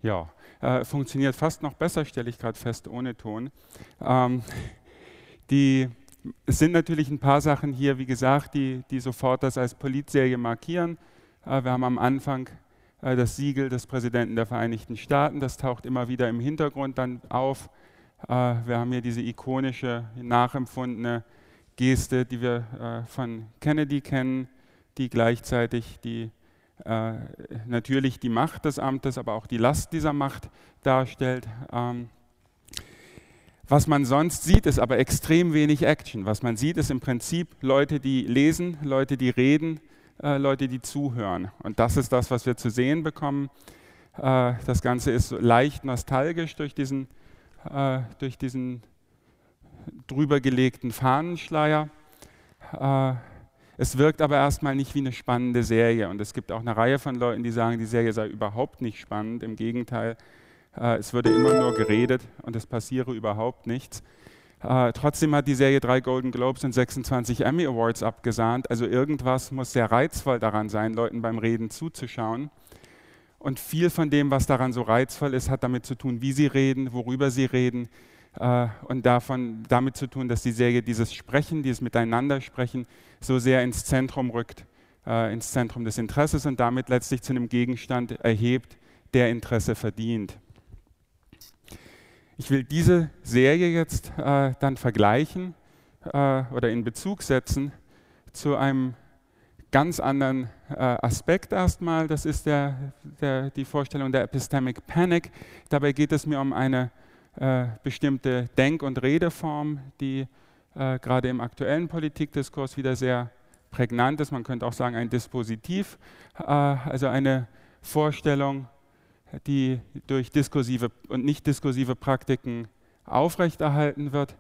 Ja, funktioniert fast noch besser, stelle ich gerade fest, ohne Ton. Ähm, Es sind natürlich ein paar Sachen hier, wie gesagt, die sofort das als Politserie markieren. Wir haben am Anfang das Siegel des Präsidenten der Vereinigten Staaten, das taucht immer wieder im Hintergrund dann auf. Wir haben hier diese ikonische, nachempfundene Geste, die wir von Kennedy kennen, die gleichzeitig natürlich die Macht des Amtes, aber auch die Last dieser Macht darstellt. Was man sonst sieht, ist aber extrem wenig Action. Was man sieht, ist im Prinzip Leute, die lesen, Leute, die reden, Leute, die zuhören. Und das ist das, was wir zu sehen bekommen. Das Ganze ist so leicht nostalgisch durch diesen drüber gelegten Fahnenschleier. Es wirkt aber erstmal nicht wie eine spannende Serie. Und es gibt auch eine Reihe von Leuten, die sagen, die Serie sei überhaupt nicht spannend. Im Gegenteil, es würde immer nur geredet und es passiere überhaupt nichts. Trotzdem hat die Serie 3 Golden Globes und 26 Emmy Awards abgesahnt. Also irgendwas muss sehr reizvoll daran sein, Leuten beim Reden zuzuschauen. Und viel von dem, was daran so reizvoll ist, hat damit zu tun, wie sie reden, worüber sie reden. Und damit zu tun, dass die Serie dieses Sprechen, dieses Miteinandersprechen so sehr ins Zentrum rückt, ins Zentrum des Interesses und damit letztlich zu einem Gegenstand erhebt, der Interesse verdient. Ich will diese Serie jetzt dann vergleichen oder in Bezug setzen zu einem ganz anderen Aspekt erstmal. Das ist die Vorstellung der Epistemic Panic. Dabei geht es mir um eine bestimmte Denk- und Redeform, die gerade im aktuellen Politikdiskurs wieder sehr prägnant ist. Man könnte auch sagen ein Dispositiv, also eine Vorstellung, die durch diskursive und nicht diskursive Praktiken aufrechterhalten wird,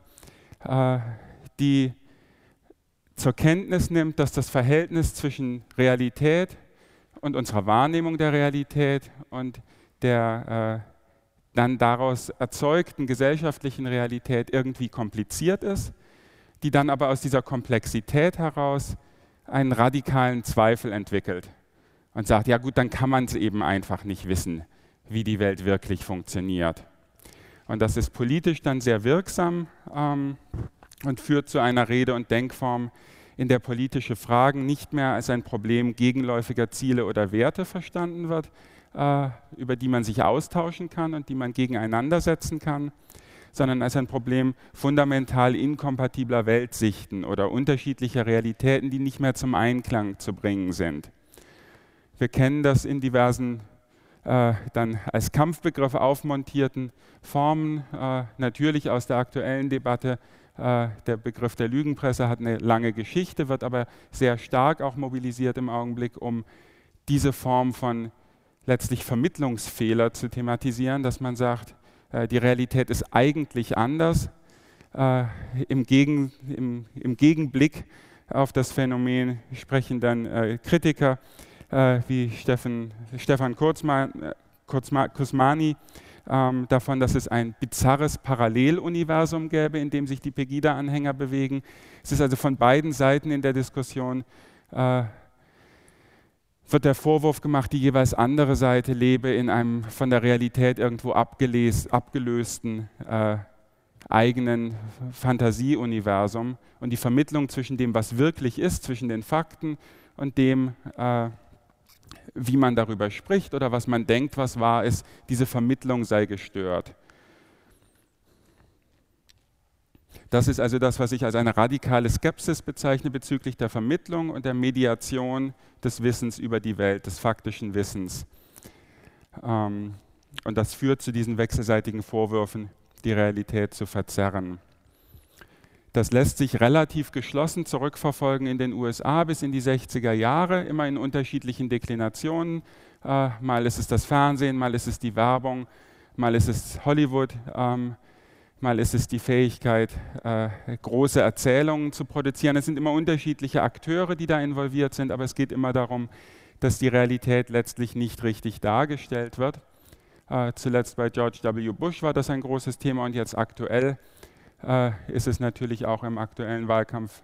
die zur Kenntnis nimmt, dass das Verhältnis zwischen Realität und unserer Wahrnehmung der Realität und der dann daraus erzeugten gesellschaftlichen Realität irgendwie kompliziert ist, die dann aber aus dieser Komplexität heraus einen radikalen Zweifel entwickelt und sagt, ja gut, dann kann man es eben einfach nicht wissen, wie die Welt wirklich funktioniert. Und das ist politisch dann sehr wirksam und führt zu einer Rede- und Denkform, in der politische Fragen nicht mehr als ein Problem gegenläufiger Ziele oder Werte verstanden wird, über die man sich austauschen kann und die man gegeneinander setzen kann, sondern als ein Problem fundamental inkompatibler Weltsichten oder unterschiedlicher Realitäten, die nicht mehr zum Einklang zu bringen sind. Wir kennen das in diversen dann als Kampfbegriff aufmontierten Formen, natürlich aus der aktuellen Debatte. Der Begriff der Lügenpresse hat eine lange Geschichte, wird aber sehr stark auch mobilisiert im Augenblick, um diese Form von letztlich Vermittlungsfehler zu thematisieren, dass man sagt, die Realität ist eigentlich anders. Im Gegenblick auf das Phänomen sprechen dann Kritiker wie Stefan Kusmani davon, dass es ein bizarres Paralleluniversum gäbe, in dem sich die Pegida-Anhänger bewegen. Es ist also von beiden Seiten in der Diskussion wird der Vorwurf gemacht, die jeweils andere Seite lebe in einem von der Realität irgendwo abgelösten eigenen Fantasieuniversum und die Vermittlung zwischen dem, was wirklich ist, zwischen den Fakten und dem, wie man darüber spricht oder was man denkt, was wahr ist, diese Vermittlung sei gestört. Das ist also das, was ich als eine radikale Skepsis bezeichne bezüglich der Vermittlung und der Mediation des Wissens über die Welt, des faktischen Wissens. Und das führt zu diesen wechselseitigen Vorwürfen, die Realität zu verzerren. Das lässt sich relativ geschlossen zurückverfolgen in den USA bis in die 60er Jahre, immer in unterschiedlichen Deklinationen. Mal ist es das Fernsehen, mal ist es die Werbung, mal ist es Hollywood, mal ist es die Fähigkeit, große Erzählungen zu produzieren. Es sind immer unterschiedliche Akteure, die da involviert sind, aber es geht immer darum, dass die Realität letztlich nicht richtig dargestellt wird. Zuletzt bei George W. Bush war das ein großes Thema und jetzt aktuell ist es natürlich auch im aktuellen Wahlkampf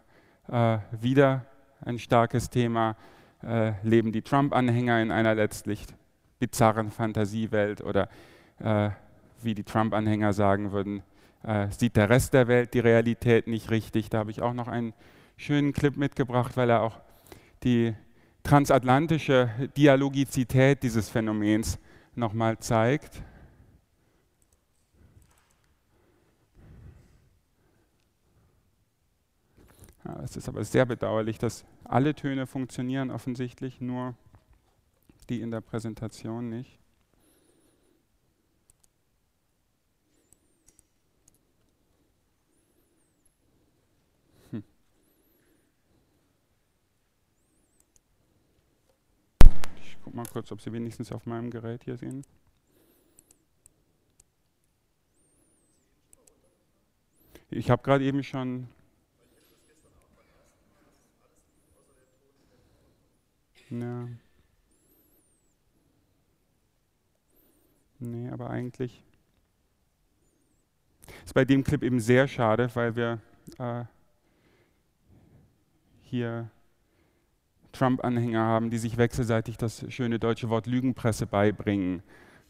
wieder ein starkes Thema. Leben die Trump-Anhänger in einer letztlich bizarren Fantasiewelt oder wie die Trump-Anhänger sagen würden, sieht der Rest der Welt die Realität nicht richtig. Da habe ich auch noch einen schönen Clip mitgebracht, weil er auch die transatlantische Dialogizität dieses Phänomens nochmal zeigt. Ja, es ist aber sehr bedauerlich, dass alle Töne funktionieren offensichtlich, nur die in der Präsentation nicht. Ich gucke mal kurz, ob Sie wenigstens auf meinem Gerät hier sehen. Ich habe gerade eben schon... Ja. Nee, aber eigentlich ist bei dem Clip eben sehr schade, weil wir hier Trump-Anhänger haben, die sich wechselseitig das schöne deutsche Wort Lügenpresse beibringen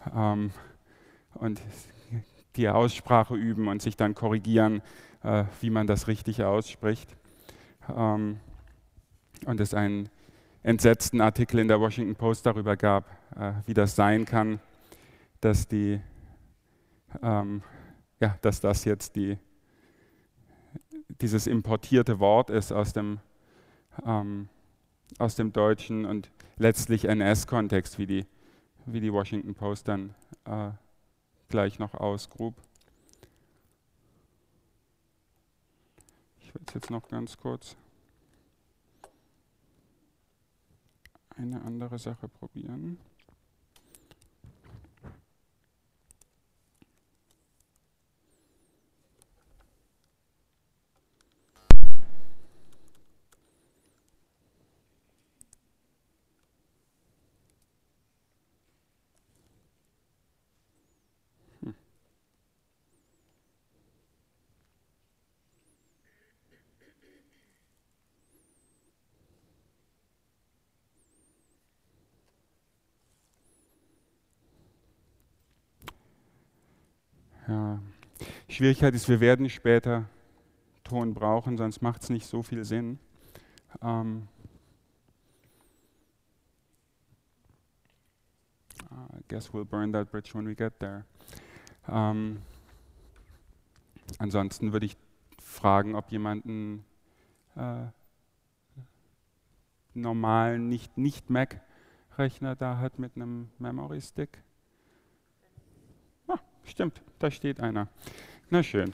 und die Aussprache üben und sich dann korrigieren, wie man das richtig ausspricht. Und es einen entsetzten Artikel in der Washington Post darüber gab, wie das sein kann, dass dass das jetzt dieses importierte Wort ist aus dem Deutschen und letztlich NS-Kontext, wie die Washington Post dann gleich noch ausgrub. Ich will es jetzt noch ganz kurz eine andere Sache probieren. Ja. Schwierigkeit ist, wir werden später Ton brauchen, sonst macht es nicht so viel Sinn. I guess we'll burn that bridge when we get there. Ansonsten würde ich fragen, ob jemand einen normalen, nicht Mac-Rechner da hat mit einem Memory-Stick. Stimmt, da steht einer. Na schön.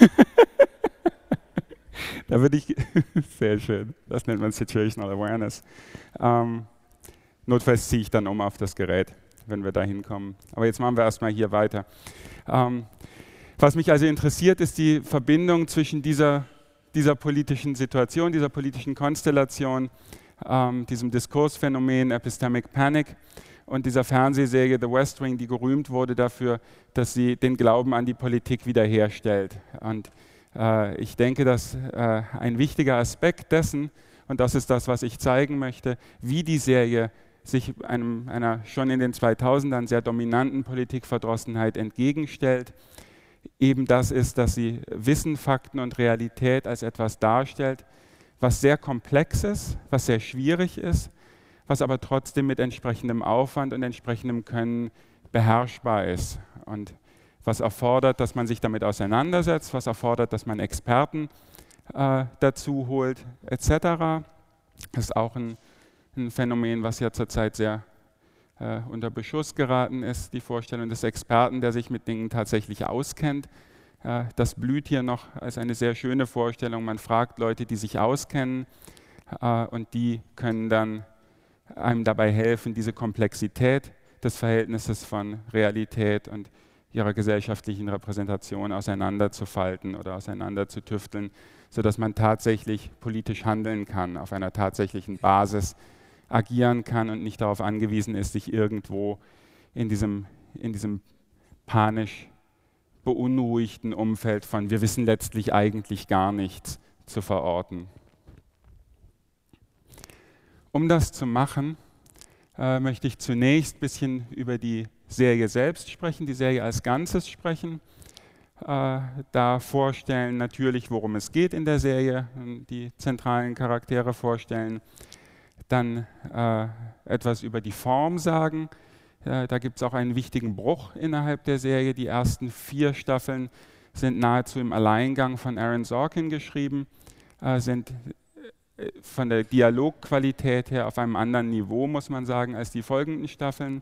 Da würde ich, sehr schön, das nennt man Situational Awareness. Notfalls ziehe ich dann um auf das Gerät, wenn wir da hinkommen. Aber jetzt machen wir erstmal hier weiter. Was mich also interessiert, ist die Verbindung zwischen dieser politischen Situation, dieser politischen Konstellation, diesem Diskursphänomen Epistemic Panic und dieser Fernsehserie The West Wing, die gerühmt wurde dafür, dass sie den Glauben an die Politik wiederherstellt. Und ich denke, dass ein wichtiger Aspekt dessen, und das ist das, was ich zeigen möchte, wie die Serie sich einer schon in den 2000ern sehr dominanten Politikverdrossenheit entgegenstellt, eben das ist, dass sie Wissen, Fakten und Realität als etwas darstellt, was sehr komplex ist, was sehr schwierig ist, was aber trotzdem mit entsprechendem Aufwand und entsprechendem Können beherrschbar ist und was erfordert, dass man sich damit auseinandersetzt, was erfordert, dass man Experten dazu holt, etc. Das ist auch ein Phänomen, was ja zurzeit sehr unter Beschuss geraten ist, die Vorstellung des Experten, der sich mit Dingen tatsächlich auskennt. Das blüht hier noch als eine sehr schöne Vorstellung. Man fragt Leute, die sich auskennen und die können dann einem dabei helfen, diese Komplexität des Verhältnisses von Realität und ihrer gesellschaftlichen Repräsentation auseinanderzufalten oder auseinanderzutüfteln, sodass man tatsächlich politisch handeln kann, auf einer tatsächlichen Basis agieren kann und nicht darauf angewiesen ist, sich irgendwo in diesem panisch beunruhigten Umfeld von wir wissen letztlich eigentlich gar nichts zu verorten. Um das zu machen, möchte ich zunächst ein bisschen über die Serie selbst sprechen, die Serie als Ganzes sprechen, da vorstellen natürlich, worum es geht in der Serie, die zentralen Charaktere vorstellen, dann etwas über die Form sagen. Da gibt es auch einen wichtigen Bruch innerhalb der Serie. Die ersten 4 Staffeln sind nahezu im Alleingang von Aaron Sorkin geschrieben, sind von der Dialogqualität her auf einem anderen Niveau, muss man sagen, als die folgenden Staffeln.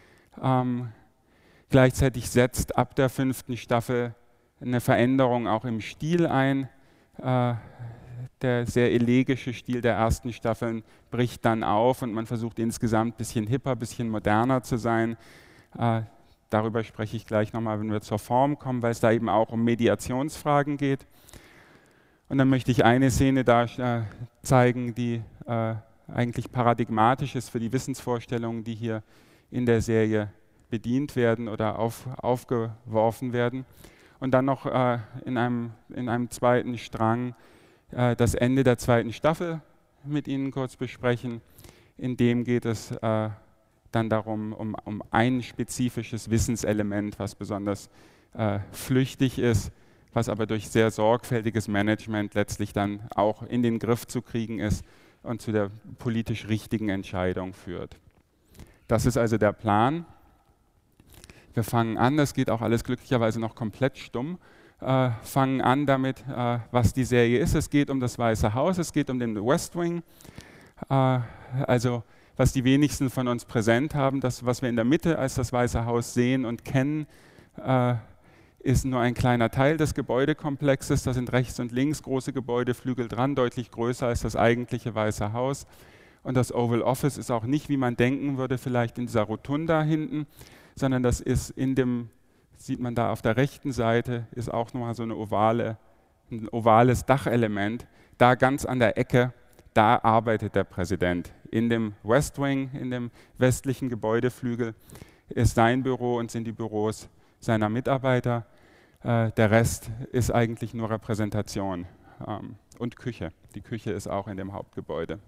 Gleichzeitig setzt ab der 5. Staffel eine Veränderung auch im Stil ein. Der sehr elegische Stil der ersten Staffeln bricht dann auf und man versucht insgesamt ein bisschen hipper, ein bisschen moderner zu sein. Darüber spreche ich gleich nochmal, wenn wir zur Form kommen, weil es da eben auch um Mediationsfragen geht. Und dann möchte ich eine Szene zeigen, die eigentlich paradigmatisch ist für die Wissensvorstellungen, die hier in der Serie bedient werden oder aufgeworfen werden. Und dann noch in einem zweiten Strang das Ende der 2. Staffel mit Ihnen kurz besprechen. In dem geht es dann darum, um ein spezifisches Wissenselement, was besonders flüchtig ist, was aber durch sehr sorgfältiges Management letztlich dann auch in den Griff zu kriegen ist und zu der politisch richtigen Entscheidung führt. Das ist also der Plan. Wir fangen an, das geht auch alles glücklicherweise noch komplett stumm, fangen an damit, was die Serie ist. Es geht um das Weiße Haus, es geht um den West Wing, also was die wenigsten von uns präsent haben, das, was wir in der Mitte als das Weiße Haus sehen und kennen, ist nur ein kleiner Teil des Gebäudekomplexes. Da sind rechts und links große Gebäudeflügel dran, deutlich größer als das eigentliche Weiße Haus. Und das Oval Office ist auch nicht, wie man denken würde, vielleicht in dieser Rotunda hinten, sondern das ist sieht man da auf der rechten Seite, ist auch nochmal so ein ovales Dachelement. Da ganz an der Ecke, da arbeitet der Präsident. In dem West Wing, in dem westlichen Gebäudeflügel, ist sein Büro und sind die Büros seiner Mitarbeiter. Der Rest ist eigentlich nur Repräsentation und Küche. Die Küche ist auch in dem Hauptgebäude.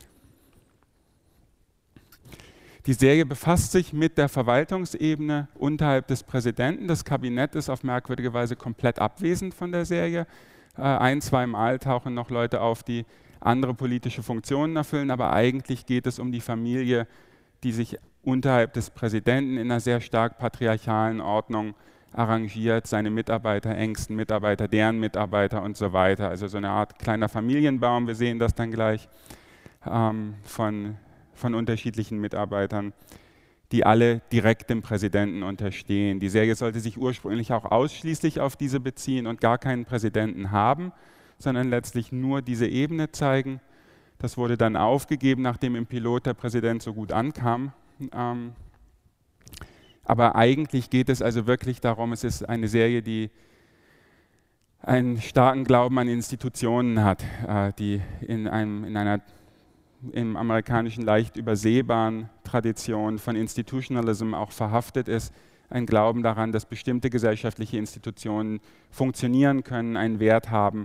Die Serie befasst sich mit der Verwaltungsebene unterhalb des Präsidenten. Das Kabinett ist auf merkwürdige Weise komplett abwesend von der Serie. 1-2 Mal tauchen noch Leute auf, die andere politische Funktionen erfüllen, aber eigentlich geht es um die Familie, die sich unterhalb des Präsidenten in einer sehr stark patriarchalen Ordnung arrangiert, seine Mitarbeiter, engsten Mitarbeiter, deren Mitarbeiter und so weiter. Also so eine Art kleiner Familienbaum, wir sehen das dann gleich, von unterschiedlichen Mitarbeitern, die alle direkt dem Präsidenten unterstehen. Die Serie sollte sich ursprünglich auch ausschließlich auf diese beziehen und gar keinen Präsidenten haben, sondern letztlich nur diese Ebene zeigen. Das wurde dann aufgegeben, nachdem im Pilot der Präsident so gut ankam. Aber eigentlich geht es also wirklich darum, es ist eine Serie, die einen starken Glauben an Institutionen hat, die in einer im amerikanischen leicht übersehbaren Tradition von Institutionalism auch verhaftet ist, ein Glauben daran, dass bestimmte gesellschaftliche Institutionen funktionieren können, einen Wert haben.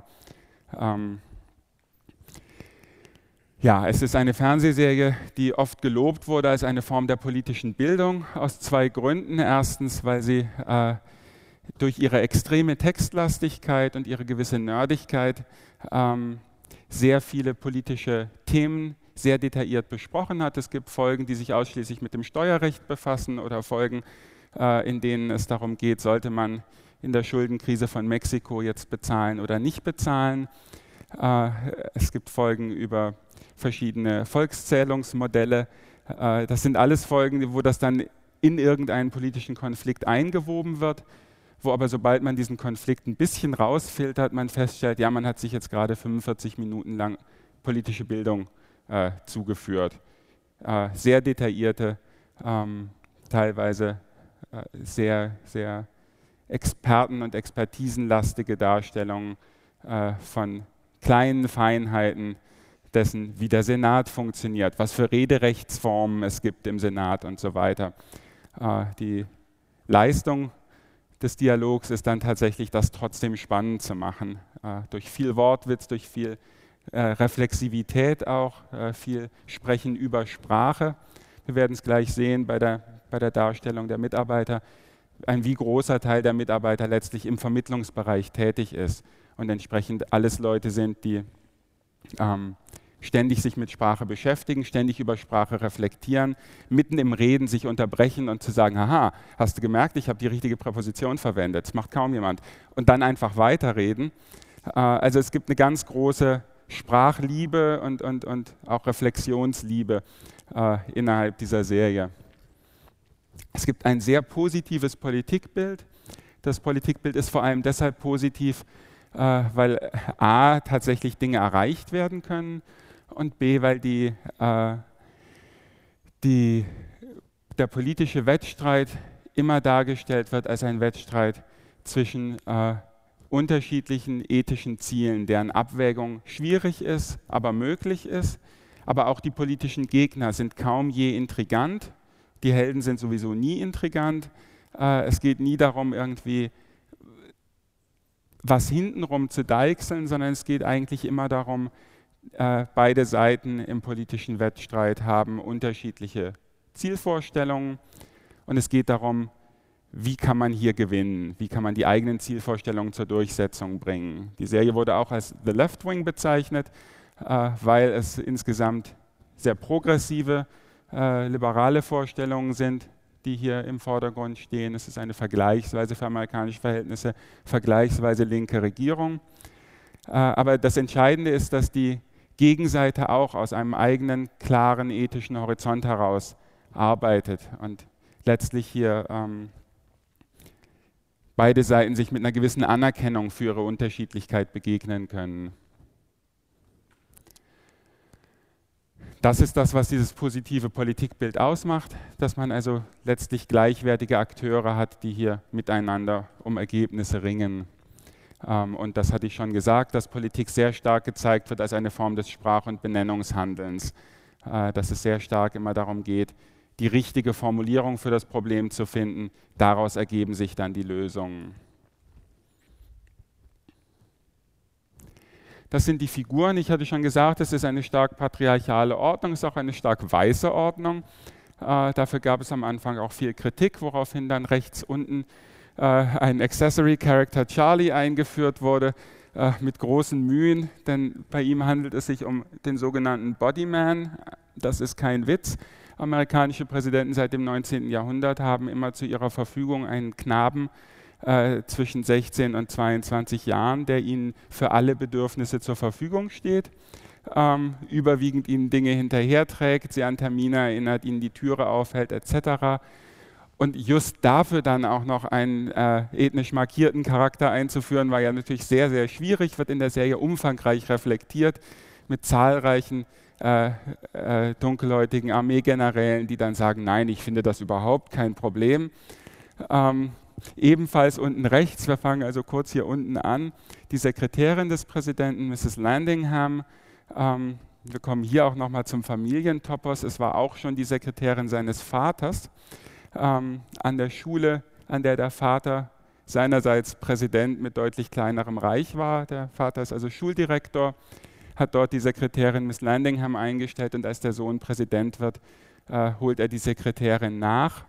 Ja, es ist eine Fernsehserie, die oft gelobt wurde als eine Form der politischen Bildung, aus 2 Gründen. Erstens, weil sie durch ihre extreme Textlastigkeit und ihre gewisse Nerdigkeit sehr viele politische Themen sehr detailliert besprochen hat. Es gibt Folgen, die sich ausschließlich mit dem Steuerrecht befassen oder Folgen, in denen es darum geht, sollte man in der Schuldenkrise von Mexiko jetzt bezahlen oder nicht bezahlen. Es gibt Folgen über verschiedene Volkszählungsmodelle. Das sind alles Folgen, wo das dann in irgendeinen politischen Konflikt eingewoben wird, wo aber sobald man diesen Konflikt ein bisschen rausfiltert, man feststellt, ja, man hat sich jetzt gerade 45 Minuten lang politische Bildung zugeführt. Sehr detaillierte, teilweise sehr, sehr experten- und expertisenlastige Darstellungen von kleinen Feinheiten dessen, wie der Senat funktioniert, was für Rederechtsformen es gibt im Senat und so weiter. Die Leistung des Dialogs ist dann tatsächlich, das trotzdem spannend zu machen, durch viel Wortwitz, durch viel Reflexivität auch, viel Sprechen über Sprache. Wir werden es gleich sehen bei der Darstellung der Mitarbeiter, wie großer Teil der Mitarbeiter letztlich im Vermittlungsbereich tätig ist und entsprechend alles Leute sind, die ständig sich mit Sprache beschäftigen, ständig über Sprache reflektieren, mitten im Reden sich unterbrechen und zu sagen, haha, hast du gemerkt, ich habe die richtige Präposition verwendet, das macht kaum jemand. Und dann einfach weiterreden. Also es gibt eine ganz große Sprachliebe und auch Reflexionsliebe innerhalb dieser Serie. Es gibt ein sehr positives Politikbild. Das Politikbild ist vor allem deshalb positiv, weil a, tatsächlich Dinge erreicht werden können und b, weil der politische Wettstreit immer dargestellt wird als ein Wettstreit zwischen unterschiedlichen ethischen Zielen, deren Abwägung schwierig ist, aber möglich ist. Aber auch die politischen Gegner sind kaum je intrigant. Die Helden sind sowieso nie intrigant. Es geht nie darum, irgendwie was hintenrum zu deichseln, sondern es geht eigentlich immer darum, beide Seiten im politischen Wettstreit haben unterschiedliche Zielvorstellungen und es geht darum, wie kann man hier gewinnen, wie kann man die eigenen Zielvorstellungen zur Durchsetzung bringen. Die Serie wurde auch als The Left Wing bezeichnet, weil es insgesamt sehr progressive, liberale Vorstellungen sind, die hier im Vordergrund stehen. Es ist eine vergleichsweise für amerikanische Verhältnisse vergleichsweise linke Regierung. Aber das Entscheidende ist, dass die Gegenseite auch aus einem eigenen, klaren ethischen Horizont heraus arbeitet und letztlich hier beide Seiten sich mit einer gewissen Anerkennung für ihre Unterschiedlichkeit begegnen können. Das ist das, was dieses positive Politikbild ausmacht, dass man also letztlich gleichwertige Akteure hat, die hier miteinander um Ergebnisse ringen. Und das hatte ich schon gesagt, dass Politik sehr stark gezeigt wird als eine Form des Sprach- und Benennungshandelns, dass es sehr stark immer darum geht, die richtige Formulierung für das Problem zu finden. Daraus ergeben sich dann die Lösungen. Das sind die Figuren. Ich hatte schon gesagt, es ist eine stark patriarchale Ordnung, es ist auch eine stark weiße Ordnung. Dafür gab es am Anfang auch viel Kritik, woraufhin dann rechts unten ein Accessory Character Charlie eingeführt wurde, mit großen Mühen, denn bei ihm handelt es sich um den sogenannten Bodyman. Das ist kein Witz. Amerikanische Präsidenten seit dem 19. Jahrhundert haben immer zu ihrer Verfügung einen Knaben zwischen 16 und 22 Jahren, der ihnen für alle Bedürfnisse zur Verfügung steht, überwiegend ihnen Dinge hinterherträgt, sie an Termine erinnert, ihnen die Türe aufhält etc. Und just dafür dann auch noch einen ethnisch markierten Charakter einzuführen, war ja natürlich sehr, sehr schwierig, wird in der Serie umfangreich reflektiert mit zahlreichen dunkelhäutigen Armeegenerälen, die dann sagen, nein, ich finde das überhaupt kein Problem. Ebenfalls unten rechts, wir fangen also kurz hier unten an, die Sekretärin des Präsidenten, Mrs. Landingham. Wir kommen hier auch nochmal zum Familientopos. Es war auch schon die Sekretärin seines Vaters an der Schule, an der der Vater seinerseits Präsident mit deutlich kleinerem Reich war. Der Vater ist also Schuldirektor, hat dort die Sekretärin Miss Landingham eingestellt und als der Sohn Präsident wird, holt er die Sekretärin nach.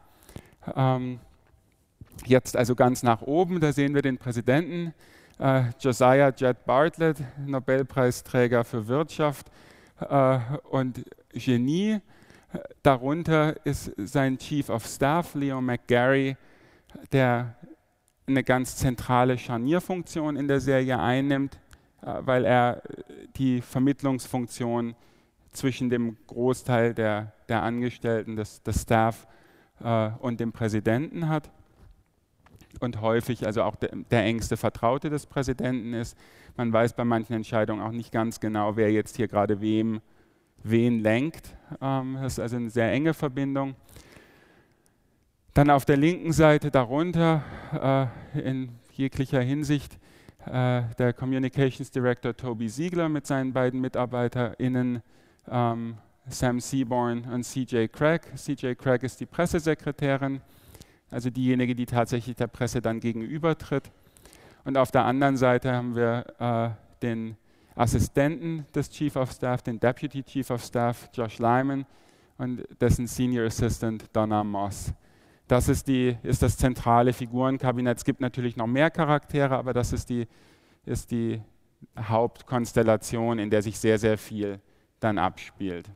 Jetzt also ganz nach oben, da sehen wir den Präsidenten, Josiah Jett Bartlett, Nobelpreisträger für Wirtschaft und Genie. Darunter ist sein Chief of Staff, Leo McGarry, der eine ganz zentrale Scharnierfunktion in der Serie einnimmt, weil er die Vermittlungsfunktion zwischen dem Großteil der Angestellten, des Staff und dem Präsidenten hat und häufig also auch der engste Vertraute des Präsidenten ist. Man weiß bei manchen Entscheidungen auch nicht ganz genau, wer jetzt hier gerade wen lenkt. Das ist also eine sehr enge Verbindung. Dann auf der linken Seite darunter in jeglicher Hinsicht der Communications Director Toby Ziegler mit seinen beiden MitarbeiterInnen Sam Seaborn und C.J. Craig. C.J. Craig ist die Pressesekretärin, also diejenige, die tatsächlich der Presse dann gegenübertritt. Und auf der anderen Seite haben wir den Assistenten des Chief of Staff, den Deputy Chief of Staff, Josh Lyman, und dessen Senior Assistant Donna Moss. Das ist das zentrale Figurenkabinett. Es gibt natürlich noch mehr Charaktere, aber das ist die Hauptkonstellation, in der sich sehr, sehr viel dann abspielt.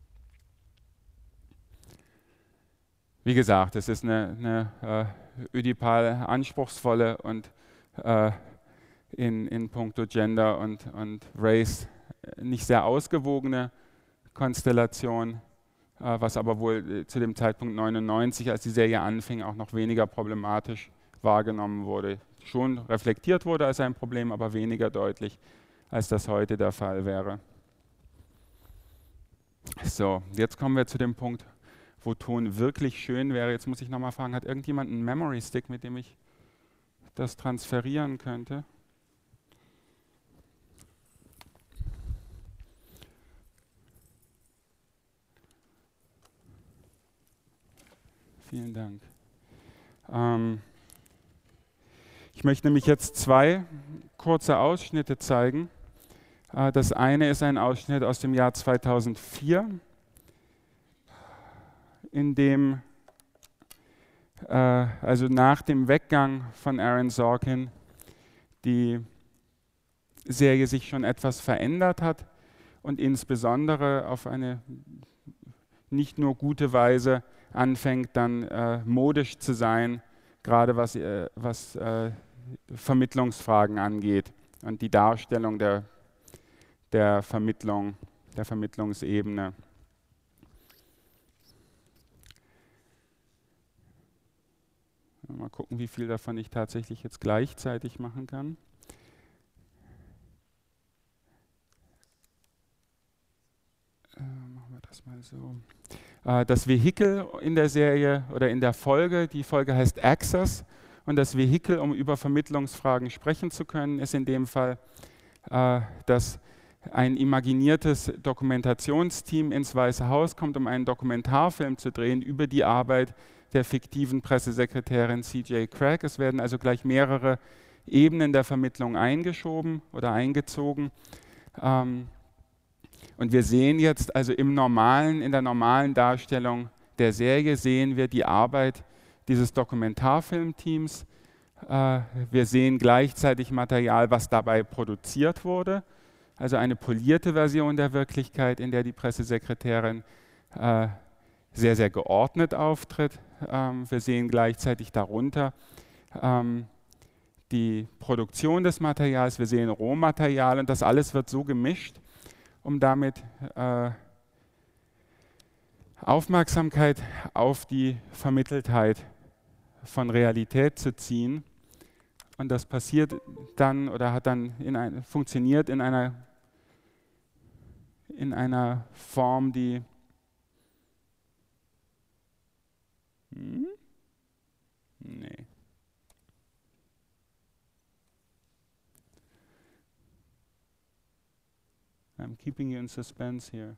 Wie gesagt, es ist eine ödipal anspruchsvolle und in puncto Gender und Race nicht sehr ausgewogene Konstellation, was aber wohl zu dem Zeitpunkt 99, als die Serie anfing, auch noch weniger problematisch wahrgenommen wurde. Schon reflektiert wurde als ein Problem, aber weniger deutlich, als das heute der Fall wäre. So, jetzt kommen wir zu dem Punkt, wo Ton wirklich schön wäre. Jetzt muss ich nochmal fragen, hat irgendjemand einen Memory Stick, mit dem ich das transferieren könnte? Vielen Dank. Ich möchte nämlich jetzt zwei kurze Ausschnitte zeigen. Das eine ist ein Ausschnitt aus dem Jahr 2004, in dem, also nach dem Weggang von Aaron Sorkin, die Serie sich schon etwas verändert hat und insbesondere auf eine nicht nur gute Weise anfängt, dann modisch zu sein, gerade was Vermittlungsfragen angeht und die Darstellung der Vermittlung, der Vermittlungsebene. Mal gucken, wie viel davon ich tatsächlich jetzt gleichzeitig machen kann. Machen wir das mal so. Das Vehikel in der Serie oder in der Folge, die Folge heißt Access, und das Vehikel, um über Vermittlungsfragen sprechen zu können, ist in dem Fall, dass ein imaginiertes Dokumentationsteam ins Weiße Haus kommt, um einen Dokumentarfilm zu drehen über die Arbeit der fiktiven Pressesekretärin C.J. Craig. Es werden also gleich mehrere Ebenen der Vermittlung eingeschoben oder eingezogen. Und wir sehen jetzt also in der normalen Darstellung der Serie sehen wir die Arbeit dieses Dokumentarfilmteams. Wir sehen gleichzeitig Material, was dabei produziert wurde, also eine polierte Version der Wirklichkeit, in der die Pressesekretärin sehr, sehr geordnet auftritt. Wir sehen gleichzeitig darunter die Produktion des Materials, wir sehen Rohmaterial, und das alles wird so gemischt, um damit Aufmerksamkeit auf die Vermitteltheit von Realität zu ziehen. Und das passiert dann oder hat dann funktioniert in einer Form, die nee. I'm keeping you in suspense here.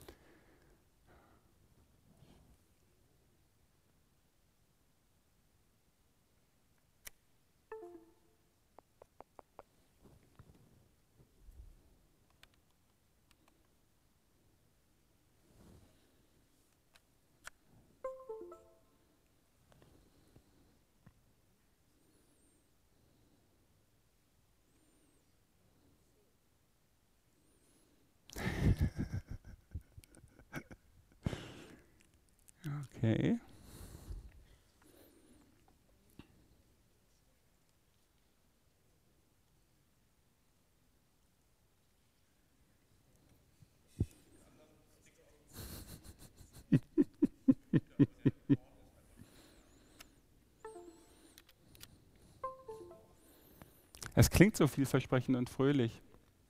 Okay. Es klingt so vielversprechend und fröhlich.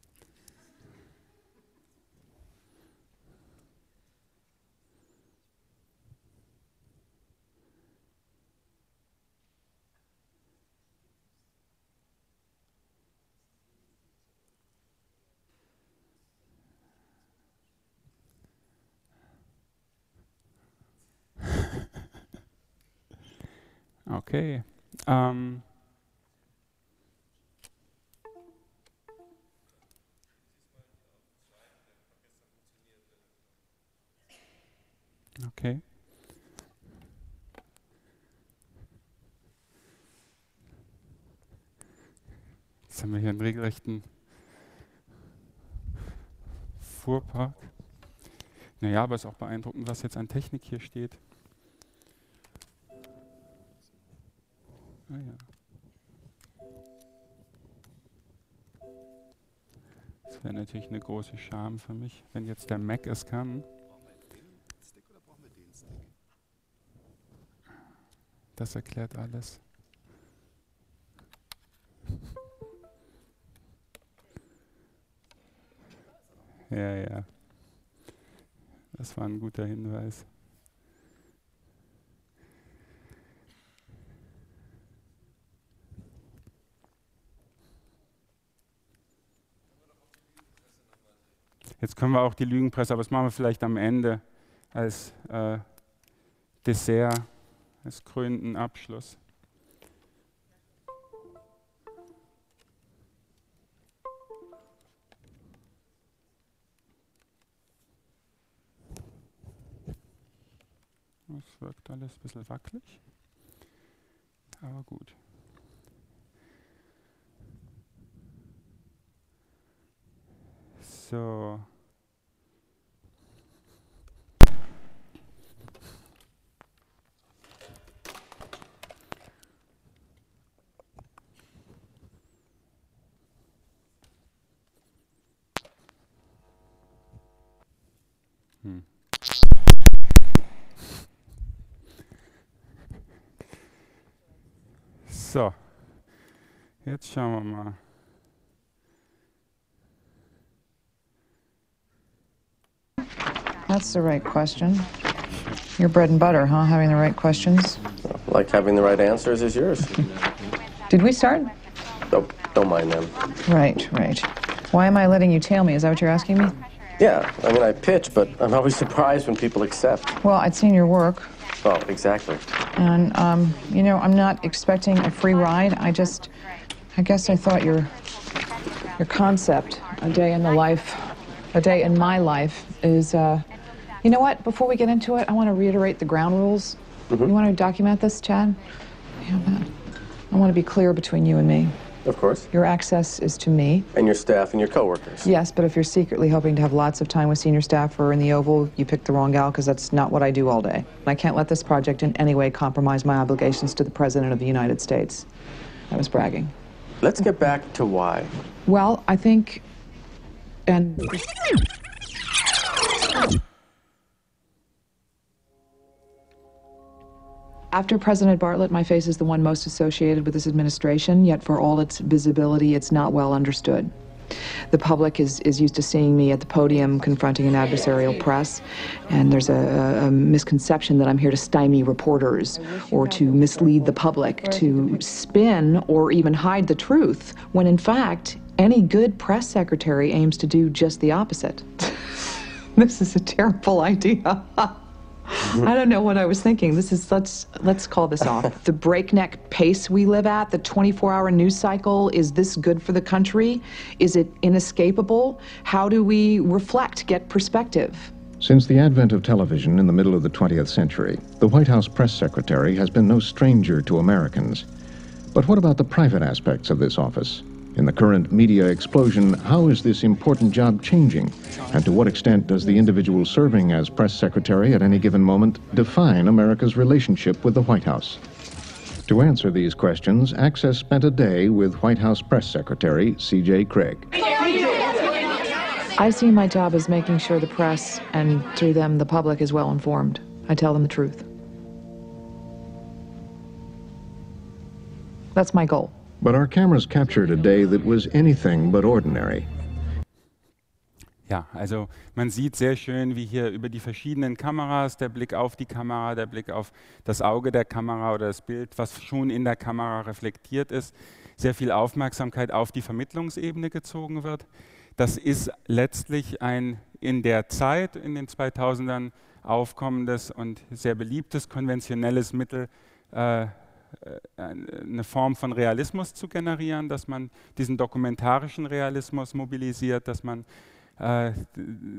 Okay. Okay. Jetzt haben wir hier einen regelrechten Fuhrpark. Naja, aber es ist auch beeindruckend, was jetzt an Technik hier steht. Ah, ja. Das wäre natürlich eine große Scham für mich, wenn jetzt der Mac es kann. Das erklärt alles. Ja, ja. Das war ein guter Hinweis. Jetzt können wir auch die Lügenpresse, aber das machen wir vielleicht am Ende als Dessert, als krönenden Abschluss. Es wirkt alles ein bisschen wackelig, aber gut. So. So, jetzt schauen wir mal. That's the right question. Your bread and butter, huh? Having the right questions. Like having the right answers is yours. Did we start? Don't mind them. Right. Why am I letting you tail me? Is that what you're asking me? Yeah, I mean, I pitch, but I'm always surprised when people accept. Well, I'd seen your work. Oh, exactly. And, you know, I'm not expecting a free ride. I guess I thought your concept, a day in my life is, you know what? Before we get into it, I want to reiterate the ground rules. Mm-hmm. You want to document this, Chad? Yeah, I want to be clear between you and me. Of course. Your access is to me. And your staff and your coworkers. Yes, but if you're secretly hoping to have lots of time with senior staff or in the Oval, you picked the wrong gal, because that's not what I do all day. And I can't let this project in any way compromise my obligations to the President of the United States. I was bragging. Let's get back to why. Well, I think, and... After President Bartlett, my face is the one most associated with this administration, yet for all its visibility, it's not well understood. The public is used to seeing me at the podium confronting an adversarial press, and there's a misconception that I'm here to stymie reporters or to mislead the public, to spin or even hide the truth, when in fact, any good press secretary aims to do just the opposite. This is a terrible idea. I don't know what I was thinking. Let's call this off. The breakneck pace we live at, the 24-hour news cycle, is this good for the country? Is it inescapable? How do we reflect, get perspective? Since the advent of television in the middle of the 20th century, the White House press secretary has been no stranger to Americans. But what about the private aspects of this office? In the current media explosion, how is this important job changing? And to what extent does the individual serving as press secretary at any given moment define America's relationship with the White House? To answer these questions, Access spent a day with White House Press Secretary C.J. Craig. I see my job as making sure the press, and through them the public, is well informed. I tell them the truth. That's my goal. But our cameras captured a day that was anything but ordinary. Ja, also man sieht sehr schön, wie hier über die verschiedenen Kameras, der Blick auf die Kamera, der Blick auf das Auge der Kamera oder das Bild, was schon in der Kamera reflektiert ist, sehr viel Aufmerksamkeit auf die Vermittlungsebene gezogen wird. Das ist letztlich ein in der Zeit, in den 2000ern aufkommendes und sehr beliebtes konventionelles Mittel, eine Form von Realismus zu generieren, dass man diesen dokumentarischen Realismus mobilisiert, dass man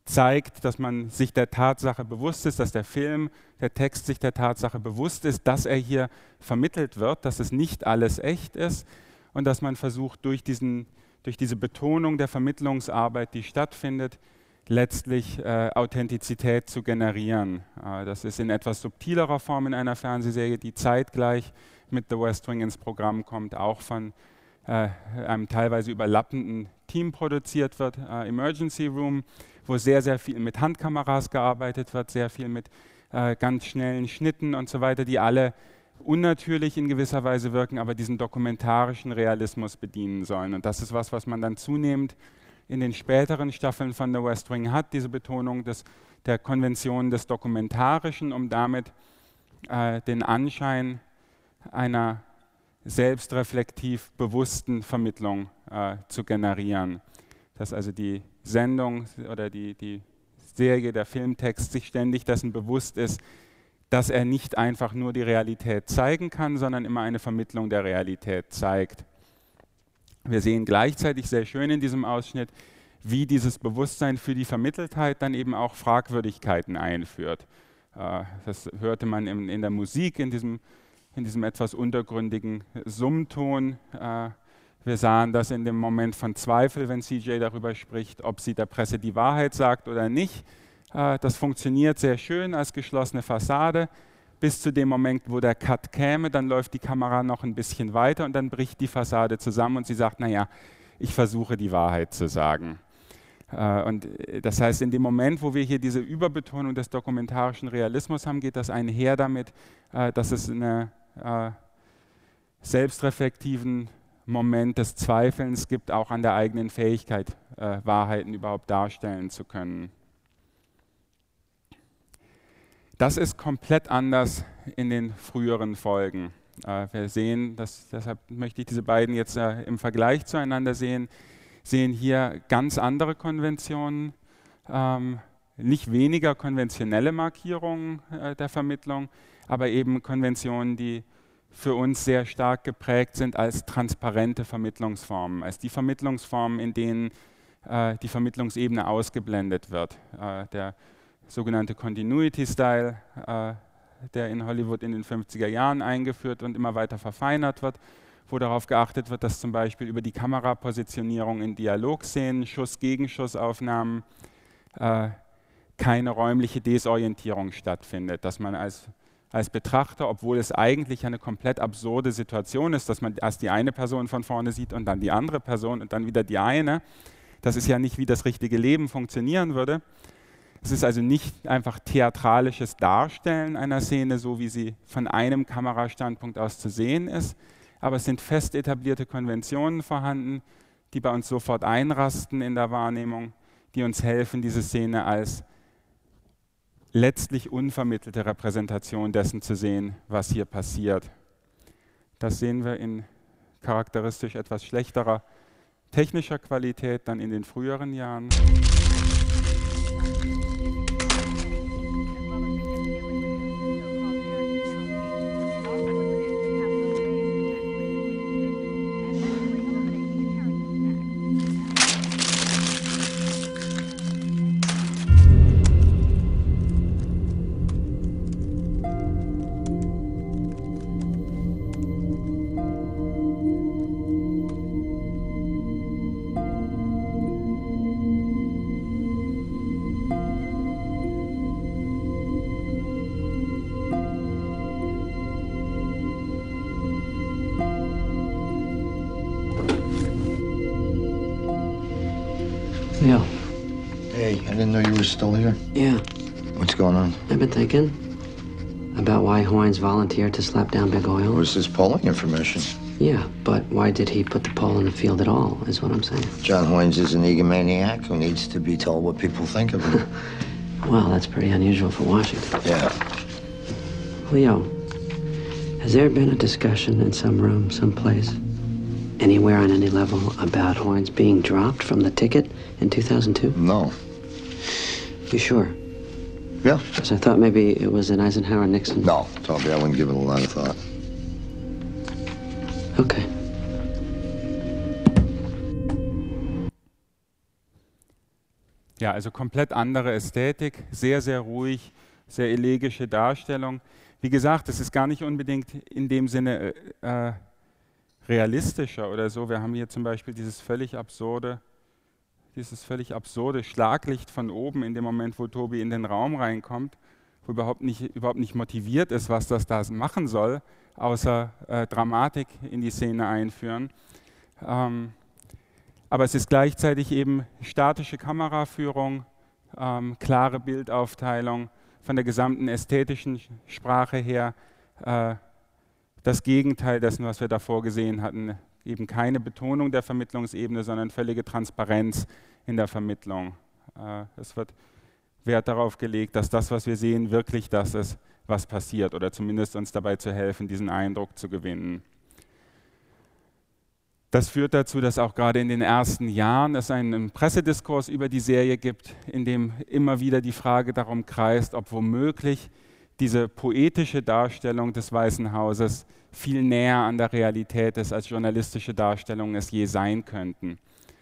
zeigt, dass man sich der Tatsache bewusst ist, dass der Film, der Text sich der Tatsache bewusst ist, dass er hier vermittelt wird, dass es nicht alles echt ist und dass man versucht, durch diese Betonung der Vermittlungsarbeit, die stattfindet, letztlich Authentizität zu generieren. Das ist in etwas subtilerer Form in einer Fernsehserie, die zeitgleich mit The West Wing ins Programm kommt, auch von einem teilweise überlappenden Team produziert wird, Emergency Room, wo sehr, sehr viel mit Handkameras gearbeitet wird, sehr viel mit ganz schnellen Schnitten und so weiter, die alle unnatürlich in gewisser Weise wirken, aber diesen dokumentarischen Realismus bedienen sollen. Und das ist was man dann zunehmend in den späteren Staffeln von The West Wing hat, diese Betonung der Konvention des Dokumentarischen, um damit den Anschein einer selbstreflektiv bewussten Vermittlung zu generieren. Dass also die Sendung oder die Serie, der Filmtext sich ständig dessen bewusst ist, dass er nicht einfach nur die Realität zeigen kann, sondern immer eine Vermittlung der Realität zeigt. Wir sehen gleichzeitig sehr schön in diesem Ausschnitt, wie dieses Bewusstsein für die Vermitteltheit dann eben auch Fragwürdigkeiten einführt. Das hörte man in der Musik, in diesem etwas untergründigen Summton. Wir sahen das in dem Moment von Zweifel, wenn CJ darüber spricht, ob sie der Presse die Wahrheit sagt oder nicht. Das funktioniert sehr schön als geschlossene Fassade, bis zu dem Moment, wo der Cut käme, dann läuft die Kamera noch ein bisschen weiter und dann bricht die Fassade zusammen und sie sagt, naja, ich versuche die Wahrheit zu sagen. Und das heißt, in dem Moment, wo wir hier diese Überbetonung des dokumentarischen Realismus haben, geht das einher damit, dass es einen selbstreflektiven Moment des Zweifelns gibt, auch an der eigenen Fähigkeit, Wahrheiten überhaupt darstellen zu können. Das ist komplett anders in den früheren Folgen. Wir sehen, deshalb möchte ich diese beiden jetzt im Vergleich zueinander sehen hier ganz andere Konventionen, nicht weniger konventionelle Markierungen der Vermittlung, aber eben Konventionen, die für uns sehr stark geprägt sind als transparente Vermittlungsformen, als die Vermittlungsformen, in denen die Vermittlungsebene ausgeblendet wird. Der sogenannte Continuity Style, der in Hollywood in den 50er Jahren eingeführt und immer weiter verfeinert wird, wo darauf geachtet wird, dass zum Beispiel über die Kamerapositionierung in Dialogszenen, Schuss-Gegenschussaufnahmen keine räumliche Desorientierung stattfindet, dass man als Betrachter, obwohl es eigentlich eine komplett absurde Situation ist, dass man erst die eine Person von vorne sieht und dann die andere Person und dann wieder die eine, das ist ja nicht, wie das richtige Leben funktionieren würde. Es ist also nicht einfach theatralisches Darstellen einer Szene, so wie sie von einem Kamerastandpunkt aus zu sehen ist, aber es sind fest etablierte Konventionen vorhanden, die bei uns sofort einrasten in der Wahrnehmung, die uns helfen, diese Szene als letztlich unvermittelte Repräsentation dessen zu sehen, was hier passiert. Das sehen wir in charakteristisch etwas schlechterer technischer Qualität dann in den früheren Jahren. Leo. Hey, I didn't know you were still here. Yeah, What's going on? I've been thinking about why Hoynes volunteered to slap down Big Oil. Was this polling information? Yeah, but why did he put the pole in the field at all, is what I'm saying. John Hoynes is an egomaniac who needs to be told what people think of him. Well, that's pretty unusual for Washington. Yeah. Leo, has there been a discussion in some room, someplace, anywhere on any level about Hoynes being dropped from the ticket in 2002? No. You sure? Yeah. Because I thought maybe it was an Eisenhower-Nixon. No, Toby, I wouldn't give it a lot of thought. Okay. Ja, also komplett andere Ästhetik, sehr, sehr ruhig, sehr elegische Darstellung. Wie gesagt, es ist gar nicht unbedingt in dem Sinne realistischer oder so. Wir haben hier zum Beispiel dieses völlig absurde Schlaglicht von oben in dem Moment, wo Toby in den Raum reinkommt, wo überhaupt nicht motiviert ist, was das da machen soll, außer Dramatik in die Szene einführen. Aber es ist gleichzeitig eben statische Kameraführung, klare Bildaufteilung, von der gesamten ästhetischen Sprache her das Gegenteil dessen, was wir davor gesehen hatten. Eben keine Betonung der Vermittlungsebene, sondern völlige Transparenz in der Vermittlung. Es wird Wert darauf gelegt, dass das, was wir sehen, wirklich das ist, was passiert, oder zumindest uns dabei zu helfen, diesen Eindruck zu gewinnen. Das führt dazu, dass auch gerade in den ersten Jahren es einen Pressediskurs über die Serie gibt, in dem immer wieder die Frage darum kreist, ob womöglich diese poetische Darstellung des Weißen Hauses viel näher an der Realität ist, als journalistische Darstellungen es je sein könnten.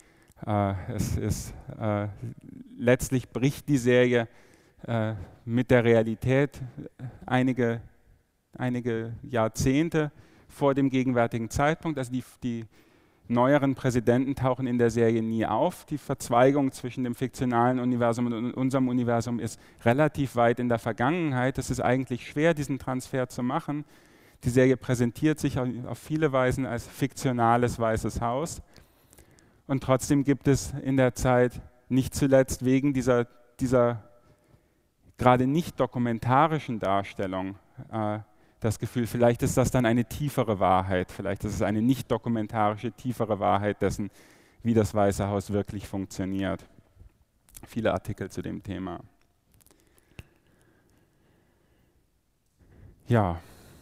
Letztlich bricht die Serie mit der Realität einige Jahrzehnte vor dem gegenwärtigen Zeitpunkt. Also die neueren Präsidenten tauchen in der Serie nie auf. Die Verzweigung zwischen dem fiktionalen Universum und unserem Universum ist relativ weit in der Vergangenheit. Es ist eigentlich schwer, diesen Transfer zu machen. Die Serie präsentiert sich auf viele Weisen als fiktionales Weißes Haus. Und trotzdem gibt es in der Zeit, nicht zuletzt wegen dieser gerade nicht dokumentarischen Darstellung, das Gefühl, vielleicht ist das dann eine tiefere Wahrheit, vielleicht ist es eine nicht dokumentarische, tiefere Wahrheit dessen, wie das Weiße Haus wirklich funktioniert. Viele Artikel zu dem Thema. Ja,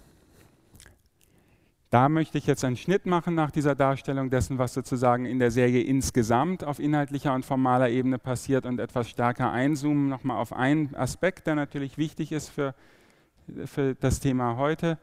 da möchte ich jetzt einen Schnitt machen nach dieser Darstellung dessen, was sozusagen in der Serie insgesamt auf inhaltlicher und formaler Ebene passiert, und etwas stärker einzoomen, nochmal auf einen Aspekt, der natürlich wichtig ist für das Thema heute,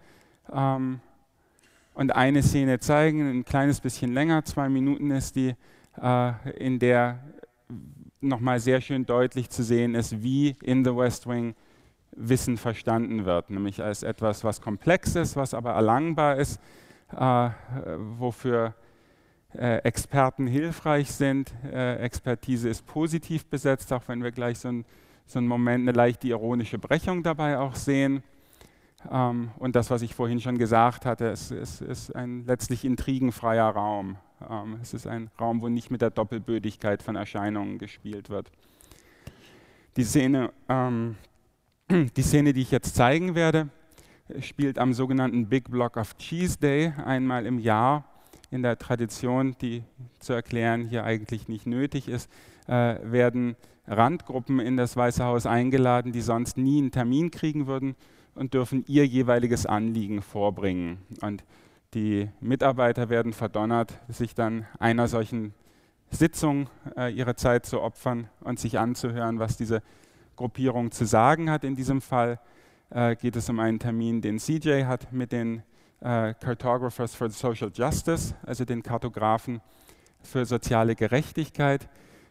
und eine Szene zeigen, ein kleines bisschen länger, 2 Minuten ist die, in der nochmal sehr schön deutlich zu sehen ist, wie in The West Wing Wissen verstanden wird, nämlich als etwas, was komplex ist, was aber erlangbar ist, wofür Experten hilfreich sind. Expertise ist positiv besetzt, auch wenn wir gleich so einen Moment, eine leichte ironische Brechung dabei auch sehen. Und das, was ich vorhin schon gesagt hatte, es ist ein letztlich intrigenfreier Raum. Es ist ein Raum, wo nicht mit der Doppelbödigkeit von Erscheinungen gespielt wird. Die Szene, die ich jetzt zeigen werde, spielt am sogenannten Big Block of Cheese Day, einmal im Jahr, in der Tradition, die zu erklären hier eigentlich nicht nötig ist, werden Randgruppen in das Weiße Haus eingeladen, die sonst nie einen Termin kriegen würden, und dürfen ihr jeweiliges Anliegen vorbringen. Und die Mitarbeiter werden verdonnert, sich dann einer solchen Sitzung ihre Zeit zu opfern und sich anzuhören, was diese Gruppierung zu sagen hat. In diesem Fall geht es um einen Termin, den CJ hat mit den Cartographers for Social Justice, also den Kartografen für soziale Gerechtigkeit.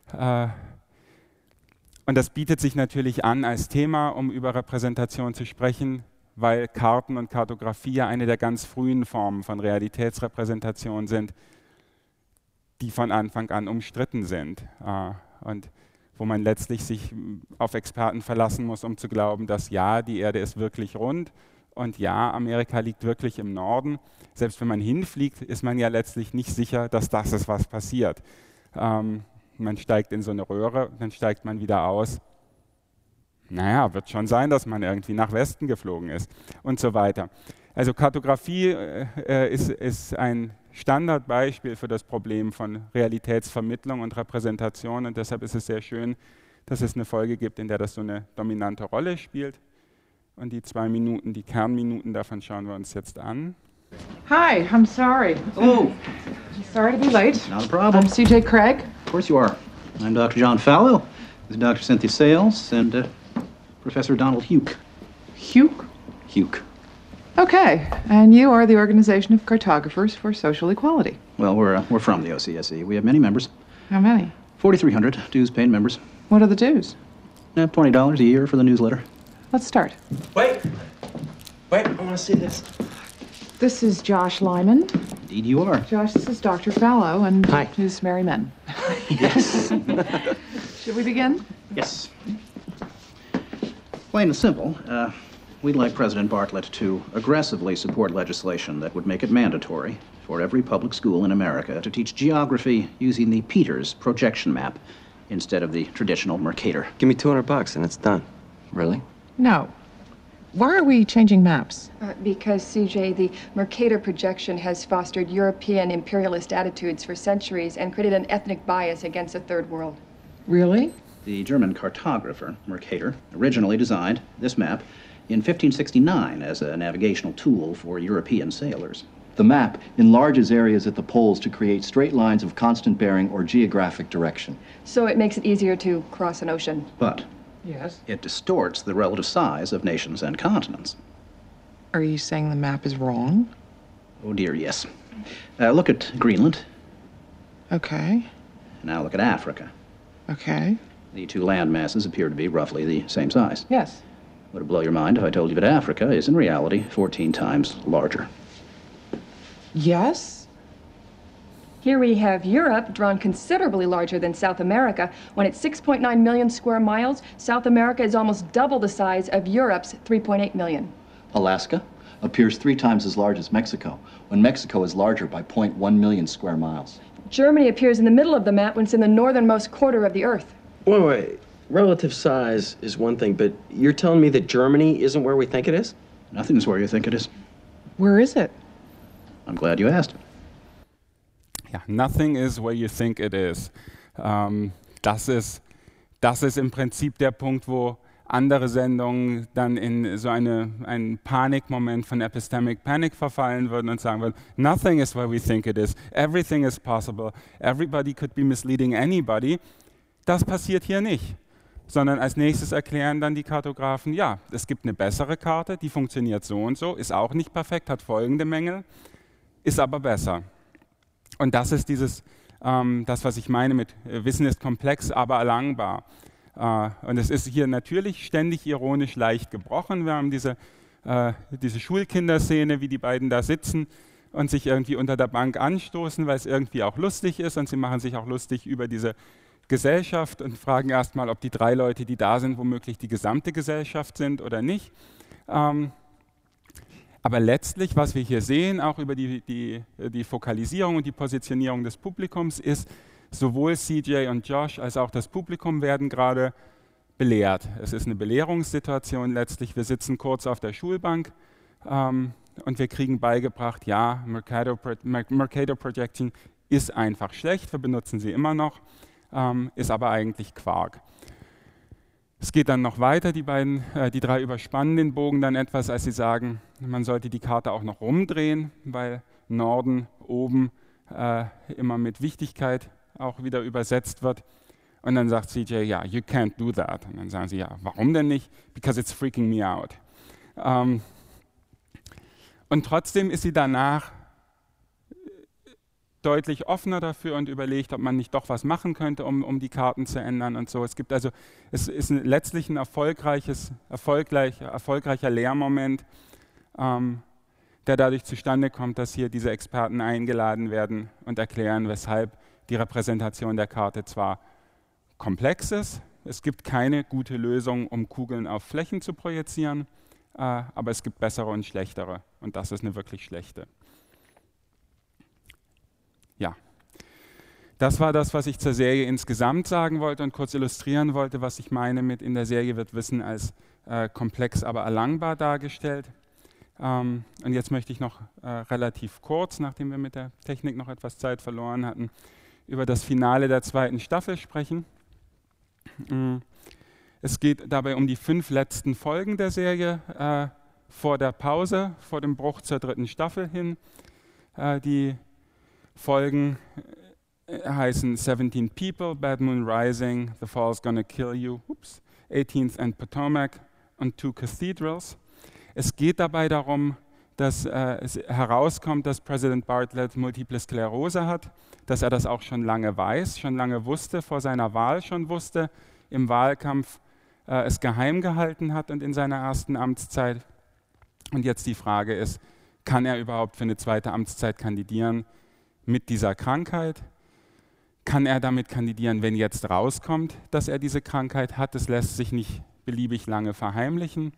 Und das bietet sich natürlich an als Thema, um über Repräsentation zu sprechen, weil Karten und Kartografie ja eine der ganz frühen Formen von Realitätsrepräsentation sind, die von Anfang an umstritten sind. Und wo man letztlich sich auf Experten verlassen muss, um zu glauben, dass ja, die Erde ist wirklich rund und ja, Amerika liegt wirklich im Norden. Selbst wenn man hinfliegt, ist man ja letztlich nicht sicher, dass das ist, was passiert. Man steigt in so eine Röhre, dann steigt man wieder aus. Naja, wird schon sein, dass man irgendwie nach Westen geflogen ist und so weiter. Also Kartografie ist ein Standardbeispiel für das Problem von Realitätsvermittlung und Repräsentation, und deshalb ist es sehr schön, dass es eine Folge gibt, in der das so eine dominante Rolle spielt. Und die 2 Minuten, die Kernminuten davon schauen wir uns jetzt an. Hi, I'm sorry. Oh, Sorry to be late. not a problem. I'm CJ Craig. Of course you are. I'm Dr. John Fallow. This is Dr. Cynthia Sales and Professor Donald Huke. Huke. Huke. Okay, and you are the Organization of Cartographers for Social Equality. Well, we're from the OCSE. We have many members. How many? 4,300 dues-paying members. What are the dues? $20 a year for the newsletter. Let's start. Wait, I want to see this. This is Josh Lyman. Indeed you are. Josh, this is Dr. Fallow and Hi. his merry men. Yes. Should we begin? Yes. Plain and simple, we'd like President Bartlett to aggressively support legislation that would make it mandatory for every public school in America to teach geography using the Peters projection map instead of the traditional Mercator. Give me $200 and it's done. Really? No. Why are we changing maps? Because, CJ, the Mercator projection has fostered European imperialist attitudes for centuries and created an ethnic bias against the Third World. Really? The German cartographer, Mercator, originally designed this map in 1569 as a navigational tool for European sailors. The map enlarges areas at the poles to create straight lines of constant bearing or geographic direction. So it makes it easier to cross an ocean. But Yes. it distorts the relative size of nations and continents. Are you saying the map is wrong? Oh dear, yes. Look at Greenland. Okay. Now look at Africa. Okay. The two land masses appear to be roughly the same size. Yes. Would it blow your mind if I told you that Africa is in reality 14 times larger? Yes? Here we have Europe, drawn considerably larger than South America. When it's 6.9 million square miles, South America is almost double the size of Europe's 3.8 million. Alaska appears 3 times as large as Mexico, when Mexico is larger by 0.1 million square miles. Germany appears in the middle of the map when it's in the northernmost quarter of the Earth. Wait. Relative size is one thing, but you're telling me that Germany isn't where we think it is? Nothing's where you think it is. Where is it? I'm glad you asked. Ja, nothing is where you think it is. Das ist im Prinzip der Punkt, wo andere Sendungen dann in so einen Panikmoment von Epistemic Panic verfallen würden und sagen würden, nothing is where we think it is, everything is possible, everybody could be misleading anybody. Das passiert hier nicht, sondern als nächstes erklären dann die Kartografen, ja, es gibt eine bessere Karte, die funktioniert so und so, ist auch nicht perfekt, hat folgende Mängel, ist aber besser. Und das ist das, was ich meine mit Wissen ist komplex, aber erlangbar. Und es ist hier natürlich ständig ironisch leicht gebrochen. Wir haben diese Schulkinderszene, wie die beiden da sitzen und sich irgendwie unter der Bank anstoßen, weil es irgendwie auch lustig ist. Und sie machen sich auch lustig über diese Gesellschaft und fragen erstmal, ob die 3 Leute, die da sind, womöglich die gesamte Gesellschaft sind oder nicht. Aber letztlich, was wir hier sehen, auch über die Fokalisierung und die Positionierung des Publikums, ist, sowohl CJ und Josh als auch das Publikum werden gerade belehrt. Es ist eine Belehrungssituation letztlich. Wir sitzen kurz auf der Schulbank und wir kriegen beigebracht, ja, Mercator Projection ist einfach schlecht, wir benutzen sie immer noch, ist aber eigentlich Quark. Es geht dann noch weiter, die 3 überspannen den Bogen dann etwas, als sie sagen, man sollte die Karte auch noch rumdrehen, weil Norden oben immer mit Wichtigkeit auch wieder übersetzt wird. Und dann sagt CJ, ja, you can't do that. Und dann sagen sie, ja, warum denn nicht? Because it's freaking me out. Und trotzdem ist sie danach deutlich offener dafür und überlegt, ob man nicht doch was machen könnte, um die Karten zu ändern und so. Es ist letztlich ein erfolgreicher Lehrmoment, der dadurch zustande kommt, dass hier diese Experten eingeladen werden und erklären, weshalb die Repräsentation der Karte zwar komplex ist, es gibt keine gute Lösung, um Kugeln auf Flächen zu projizieren, aber es gibt bessere und schlechtere und das ist eine wirklich schlechte. Ja, das war das, was ich zur Serie insgesamt sagen wollte und kurz illustrieren wollte, was ich meine mit in der Serie wird Wissen als komplex, aber erlangbar dargestellt. Und jetzt möchte ich noch relativ kurz, nachdem wir mit der Technik noch etwas Zeit verloren hatten, über das Finale der 2. Staffel sprechen. Es geht dabei um die 5 letzten Folgen der Serie vor der Pause, vor dem Bruch zur 3. Staffel hin. Die Folgen heißen 17 People, Bad Moon Rising, The Fall's Gonna Kill You, 18th and Potomac und 2 Cathedrals. Es geht dabei darum, dass es herauskommt, dass Präsident Bartlett Multiple Sklerose hat, dass er das auch schon lange weiß, schon lange wusste, vor seiner Wahl schon wusste, im Wahlkampf es geheim gehalten hat und in seiner ersten Amtszeit. Und jetzt die Frage ist, kann er überhaupt für eine zweite Amtszeit kandidieren mit dieser Krankheit? Kann er damit kandidieren, wenn jetzt rauskommt, dass er diese Krankheit hat? Das lässt sich nicht beliebig lange verheimlichen.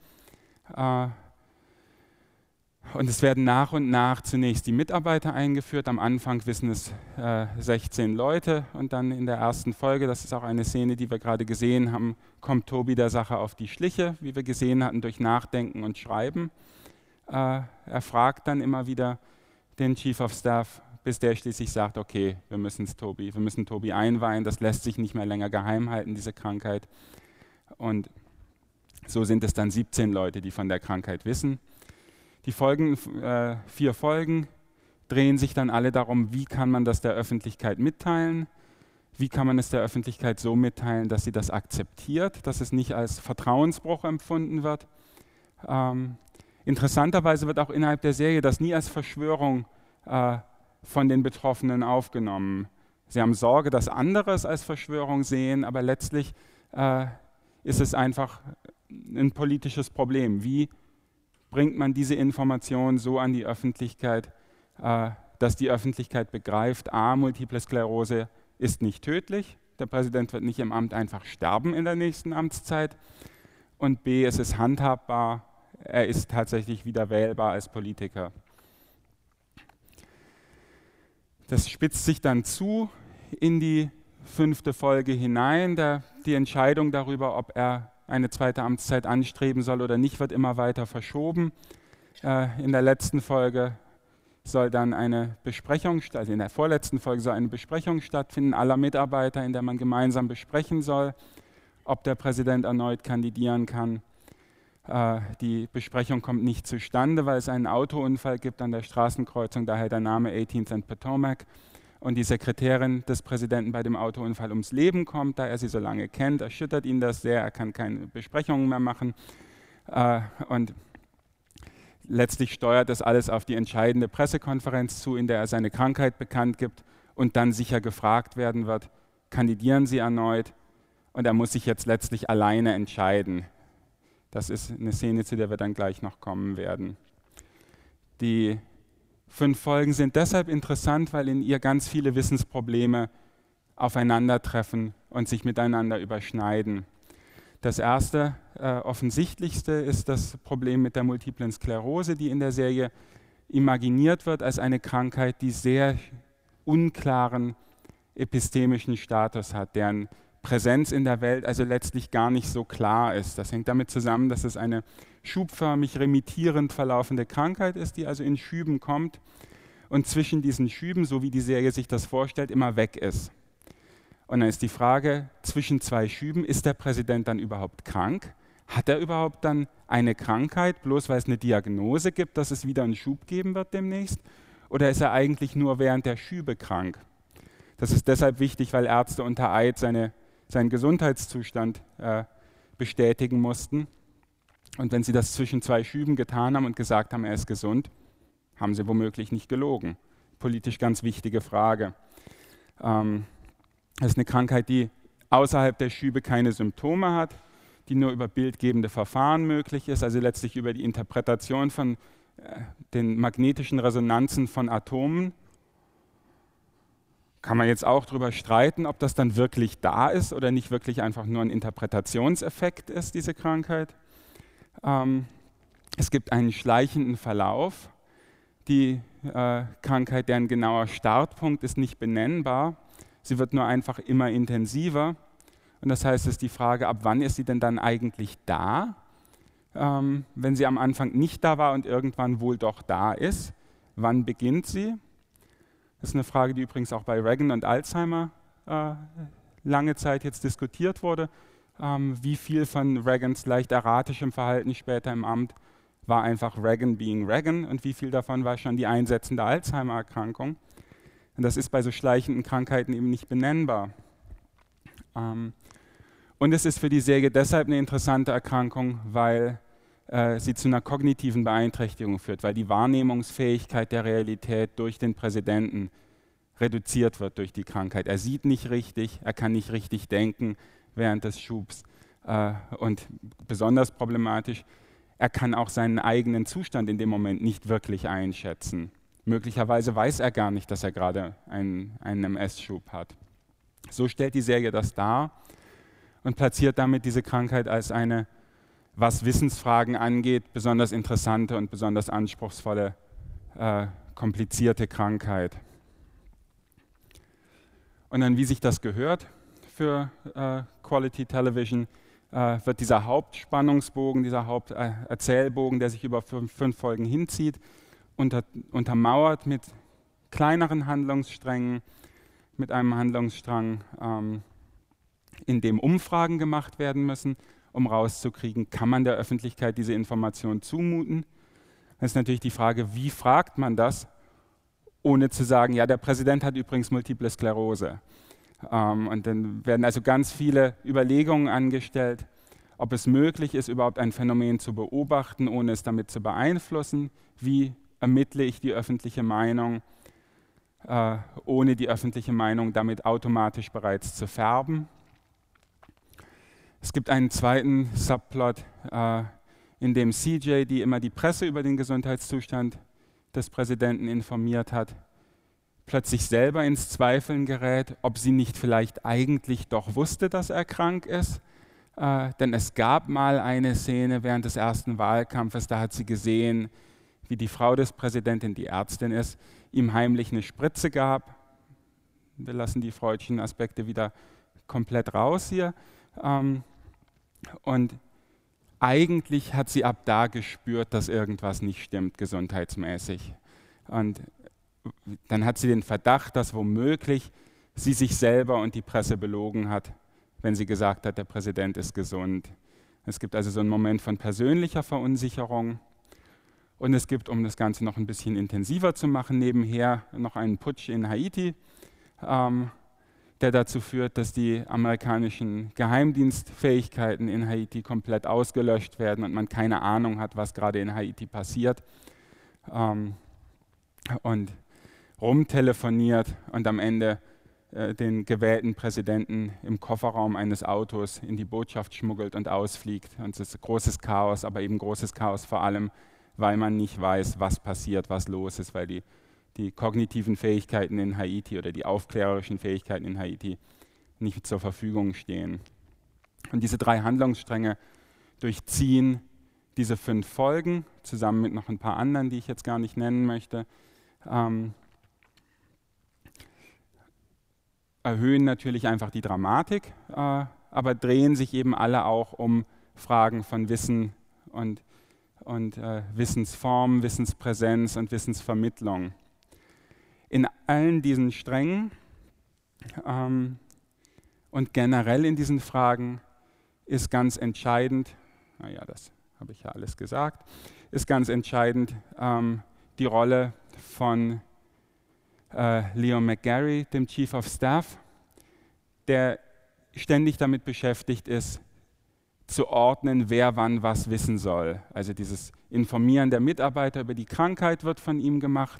Und es werden nach und nach zunächst die Mitarbeiter eingeführt. Am Anfang wissen es 16 Leute und dann in der ersten Folge, das ist auch eine Szene, die wir gerade gesehen haben, kommt Toby der Sache auf die Schliche, wie wir gesehen hatten, durch Nachdenken und Schreiben. Er fragt dann immer wieder den Chief of Staff, bis der schließlich sagt, okay, wir müssen Toby einweihen, das lässt sich nicht mehr länger geheim halten, diese Krankheit. Und so sind es dann 17 Leute, die von der Krankheit wissen. Die 4 Folgen drehen sich dann alle darum, wie kann man das der Öffentlichkeit mitteilen, wie kann man es der Öffentlichkeit so mitteilen, dass sie das akzeptiert, dass es nicht als Vertrauensbruch empfunden wird. Interessanterweise wird auch innerhalb der Serie das nie als Verschwörung von den Betroffenen aufgenommen. Sie haben Sorge, dass andere es als Verschwörung sehen, aber letztlich ist es einfach ein politisches Problem. Wie bringt man diese Information so an die Öffentlichkeit, dass die Öffentlichkeit begreift, a, Multiple Sklerose ist nicht tödlich, der Präsident wird nicht im Amt einfach sterben in der nächsten Amtszeit, und b, es ist handhabbar, er ist tatsächlich wieder wählbar als Politiker. Das spitzt sich dann zu in die 5. Folge hinein. Die Entscheidung darüber, ob er eine zweite Amtszeit anstreben soll oder nicht, wird immer weiter verschoben. In der letzten Folge soll dann eine Besprechung, also in der vorletzten Folge soll eine Besprechung stattfinden, aller Mitarbeiter, in der man gemeinsam besprechen soll, ob der Präsident erneut kandidieren kann. Die Besprechung kommt nicht zustande, weil es einen Autounfall gibt an der Straßenkreuzung, daher der Name 18th and Potomac. Und die Sekretärin des Präsidenten bei dem Autounfall ums Leben kommt, da er sie so lange kennt, erschüttert ihn das sehr, er kann keine Besprechungen mehr machen. Und letztlich steuert das alles auf die entscheidende Pressekonferenz zu, in der er seine Krankheit bekannt gibt und dann sicher gefragt werden wird, kandidieren Sie erneut? Und er muss sich jetzt letztlich alleine entscheiden. Das ist eine Szene, zu der wir dann gleich noch kommen werden. Die 5 Folgen sind deshalb interessant, weil in ihr ganz viele Wissensprobleme aufeinandertreffen und sich miteinander überschneiden. Das erste, offensichtlichste ist das Problem mit der Multiplen Sklerose, die in der Serie imaginiert wird als eine Krankheit, die sehr unklaren epistemischen Status hat, deren Präsenz in der Welt also letztlich gar nicht so klar ist. Das hängt damit zusammen, dass es eine schubförmig remittierend verlaufende Krankheit ist, die also in Schüben kommt und zwischen diesen Schüben, so wie die Serie sich das vorstellt, immer weg ist. Und dann ist die Frage, zwischen 2 Schüben, ist der Präsident dann überhaupt krank? Hat er überhaupt dann eine Krankheit, bloß weil es eine Diagnose gibt, dass es wieder einen Schub geben wird demnächst? Oder ist er eigentlich nur während der Schübe krank? Das ist deshalb wichtig, weil Ärzte unter Eid seinen Gesundheitszustand bestätigen mussten. Und wenn sie das zwischen 2 Schüben getan haben und gesagt haben, er ist gesund, haben sie womöglich nicht gelogen. Politisch ganz wichtige Frage. Das ist eine Krankheit, die außerhalb der Schübe keine Symptome hat, die nur über bildgebende Verfahren möglich ist, also letztlich über die Interpretation von den magnetischen Resonanzen von Atomen. Kann man jetzt auch darüber streiten, ob das dann wirklich da ist oder nicht wirklich einfach nur ein Interpretationseffekt ist, diese Krankheit. Es gibt einen schleichenden Verlauf. Die Krankheit, deren genauer Startpunkt ist nicht benennbar. Sie wird nur einfach immer intensiver. Und das heißt, es ist die Frage, ab wann ist sie denn dann eigentlich da? Wenn sie am Anfang nicht da war und irgendwann wohl doch da ist, wann beginnt sie? Das ist eine Frage, die übrigens auch bei Reagan und Alzheimer lange Zeit jetzt diskutiert wurde. Wie viel von Reagans leicht erratischem Verhalten später im Amt war einfach Reagan being Reagan und wie viel davon war schon die einsetzende Alzheimer-Erkrankung. Und das ist bei so schleichenden Krankheiten eben nicht benennbar. Und es ist für die Serie deshalb eine interessante Erkrankung, weil sie zu einer kognitiven Beeinträchtigung führt, weil die Wahrnehmungsfähigkeit der Realität durch den Präsidenten reduziert wird durch die Krankheit. Er sieht nicht richtig, er kann nicht richtig denken, während des Schubs. Und besonders problematisch, er kann auch seinen eigenen Zustand in dem Moment nicht wirklich einschätzen. Möglicherweise weiß er gar nicht, dass er gerade einen MS-Schub hat. So stellt die Serie das dar und platziert damit diese Krankheit als eine, was Wissensfragen angeht, besonders interessante und besonders anspruchsvolle, komplizierte Krankheit. Und dann, wie sich das gehört für Quality Television, wird dieser Hauptspannungsbogen, dieser Haupterzählbogen, der sich über 5 Folgen hinzieht, untermauert mit kleineren Handlungssträngen, mit einem Handlungsstrang, in dem Umfragen gemacht werden müssen, um rauszukriegen, kann man der Öffentlichkeit diese Information zumuten? Das ist natürlich die Frage, wie fragt man das, ohne zu sagen, ja, der Präsident hat übrigens Multiple Sklerose. Und dann werden also ganz viele Überlegungen angestellt, ob es möglich ist, überhaupt ein Phänomen zu beobachten, ohne es damit zu beeinflussen. Wie ermittle ich die öffentliche Meinung, ohne die öffentliche Meinung damit automatisch bereits zu färben? Es gibt einen zweiten Subplot, in dem CJ, die immer die Presse über den Gesundheitszustand des Präsidenten informiert hat, plötzlich selber ins Zweifeln gerät, ob sie nicht vielleicht eigentlich doch wusste, dass er krank ist. Denn es gab mal eine Szene während des ersten Wahlkampfes, da hat sie gesehen, wie die Frau des Präsidenten, die Ärztin ist, ihm heimlich eine Spritze gab. Wir lassen die freudschen Aspekte wieder komplett raus hier. Und eigentlich hat sie ab da gespürt, dass irgendwas nicht stimmt gesundheitsmäßig. Und dann hat sie den Verdacht, dass womöglich sie sich selber und die Presse belogen hat, wenn sie gesagt hat, der Präsident ist gesund. Es gibt also so einen Moment von persönlicher Verunsicherung. Und es gibt, um das Ganze noch ein bisschen intensiver zu machen, nebenher noch einen Putsch in Haiti, der dazu führt, dass die amerikanischen Geheimdienstfähigkeiten in Haiti komplett ausgelöscht werden und man keine Ahnung hat, was gerade in Haiti passiert. Und rumtelefoniert und am Ende den gewählten Präsidenten im Kofferraum eines Autos in die Botschaft schmuggelt und ausfliegt. Und es ist großes Chaos, aber eben großes Chaos vor allem, weil man nicht weiß, was passiert, was los ist, weil die kognitiven Fähigkeiten in Haiti oder die aufklärerischen Fähigkeiten in Haiti nicht zur Verfügung stehen. Und diese 3 Handlungsstränge durchziehen diese 5 Folgen, zusammen mit noch ein paar anderen, die ich jetzt gar nicht nennen möchte, erhöhen natürlich einfach die Dramatik, aber drehen sich eben alle auch um Fragen von Wissen und Wissensform, Wissenspräsenz und Wissensvermittlung. In allen diesen Strängen und generell in diesen Fragen ist ganz entscheidend, naja, das habe ich ja alles gesagt, ist ganz entscheidend die Rolle von Leo McGarry, dem Chief of Staff, der ständig damit beschäftigt ist, zu ordnen, wer wann was wissen soll. Also dieses Informieren der Mitarbeiter über die Krankheit wird von ihm gemacht,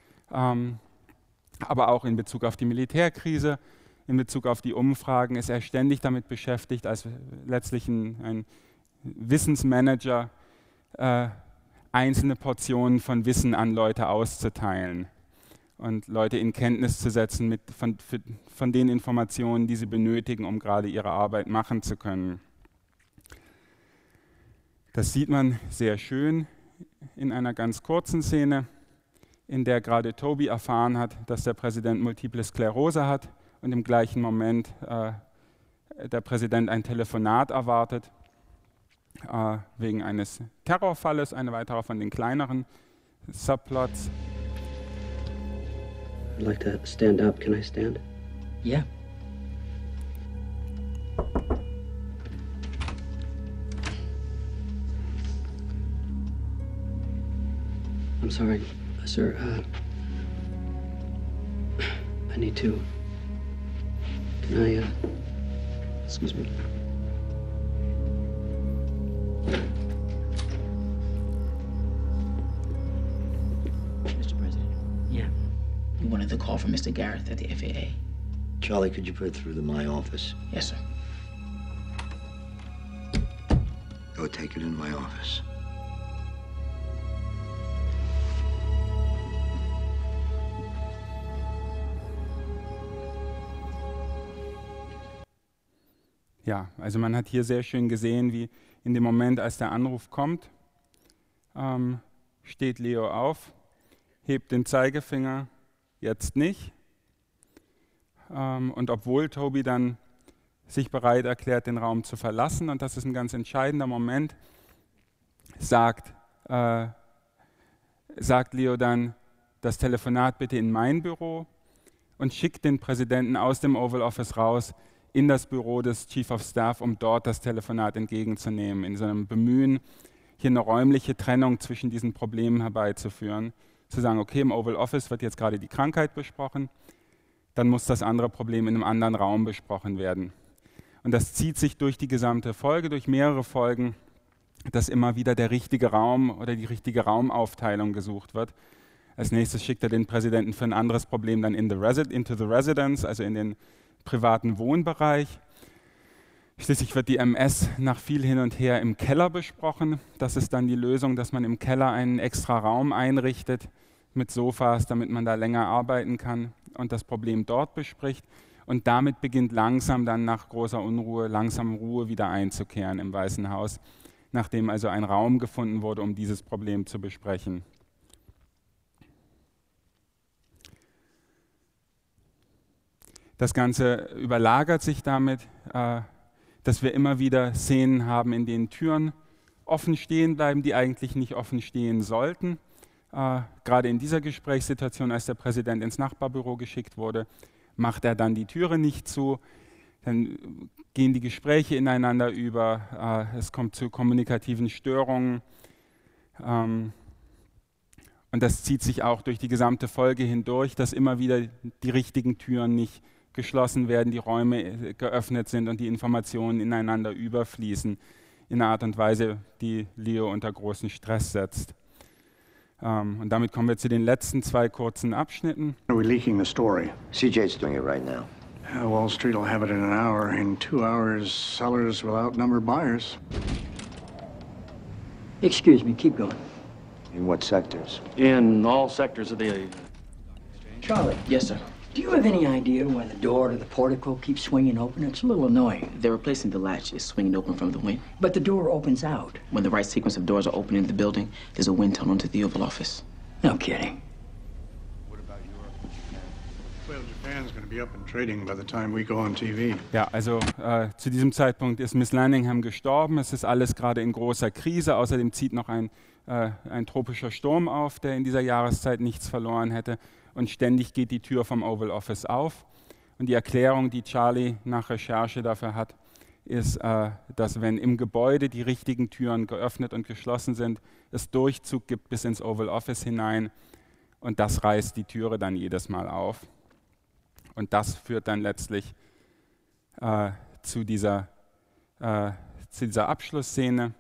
aber auch in Bezug auf die Militärkrise, in Bezug auf die Umfragen ist er ständig damit beschäftigt, als letztlich ein Wissensmanager einzelne Portionen von Wissen an Leute auszuteilen und Leute in Kenntnis zu setzen von den Informationen, die sie benötigen, um gerade ihre Arbeit machen zu können. Das sieht man sehr schön in einer ganz kurzen Szene, in der gerade Toby erfahren hat, dass der Präsident Multiple Sklerose hat und im gleichen Moment der Präsident ein Telefonat erwartet wegen eines Terrorfalles, eine weitere von den kleineren Subplots. I'd like to stand up. Can I stand? Yeah. I'm sorry, sir. I need to. Can I, excuse me. Mr. President. Yeah. We wanted the call from Mr. Gareth at the FAA. Charlie, could you put it through to my office? Yes, sir. Go take it in my office. Ja, also man hat hier sehr schön gesehen, wie in dem Moment, als der Anruf kommt, steht Leo auf, hebt den Zeigefinger, jetzt nicht. Und obwohl Toby dann sich bereit erklärt, den Raum zu verlassen, und das ist ein ganz entscheidender Moment, sagt Leo dann, das Telefonat bitte in mein Büro, und schickt den Präsidenten aus dem Oval Office raus in das Büro des Chief of Staff, um dort das Telefonat entgegenzunehmen, in so einem Bemühen, hier eine räumliche Trennung zwischen diesen Problemen herbeizuführen, zu sagen, okay, im Oval Office wird jetzt gerade die Krankheit besprochen, dann muss das andere Problem in einem anderen Raum besprochen werden. Und das zieht sich durch die gesamte Folge, durch mehrere Folgen, dass immer wieder der richtige Raum oder die richtige Raumaufteilung gesucht wird. Als nächstes schickt er den Präsidenten für ein anderes Problem dann into the residence, also in den privaten Wohnbereich. Schließlich wird die MS nach viel hin und her im Keller besprochen. Das ist dann die Lösung, dass man im Keller einen extra Raum einrichtet mit Sofas, damit man da länger arbeiten kann und das Problem dort bespricht. Und damit beginnt langsam dann nach großer Unruhe, langsam Ruhe wieder einzukehren im Weißen Haus, nachdem also ein Raum gefunden wurde, um dieses Problem zu besprechen. Das Ganze überlagert sich damit, dass wir immer wieder Szenen haben, in denen Türen offen stehen bleiben, die eigentlich nicht offen stehen sollten. Gerade in dieser Gesprächssituation, als der Präsident ins Nachbarbüro geschickt wurde, macht er dann die Türe nicht zu. Dann gehen die Gespräche ineinander über. Es kommt zu kommunikativen Störungen. Und das zieht sich auch durch die gesamte Folge hindurch, dass immer wieder die richtigen Türen nicht geschlossen werden, die Räume geöffnet sind und die Informationen ineinander überfließen in einer Art und Weise, die Leo unter großen Stress setzt. Und damit kommen wir zu den letzten zwei kurzen Abschnitten. Are we leaking the story? CJ's doing it right now. Wall Street will have it in an hour. In 2 hours, sellers will outnumber buyers. Excuse me, keep going. In what sectors? In all sectors of the... Charlie. Yes, sir. Do you have any idea why the door to the portico keeps swinging open? It's a little annoying. They're replacing the latch. It's swinging open from the wing. But the door opens out. When the right sequence of doors are open in the building, there's a wind tunnel into the Oval Office. No kidding. What about Europe? Well, Japan's going to be up and trading by the time we go on TV. Ja, also zu diesem Zeitpunkt ist Miss Landingham gestorben. Es ist alles gerade in großer Krise. Außerdem zieht noch ein tropischer Sturm auf, der in dieser Jahreszeit nichts verloren hätte. Und ständig geht die Tür vom Oval Office auf. Und die Erklärung, die Charlie nach Recherche dafür hat, ist, dass wenn im Gebäude die richtigen Türen geöffnet und geschlossen sind, es Durchzug gibt bis ins Oval Office hinein. Und das reißt die Türe dann jedes Mal auf. Und das führt dann letztlich zu dieser Abschlussszene,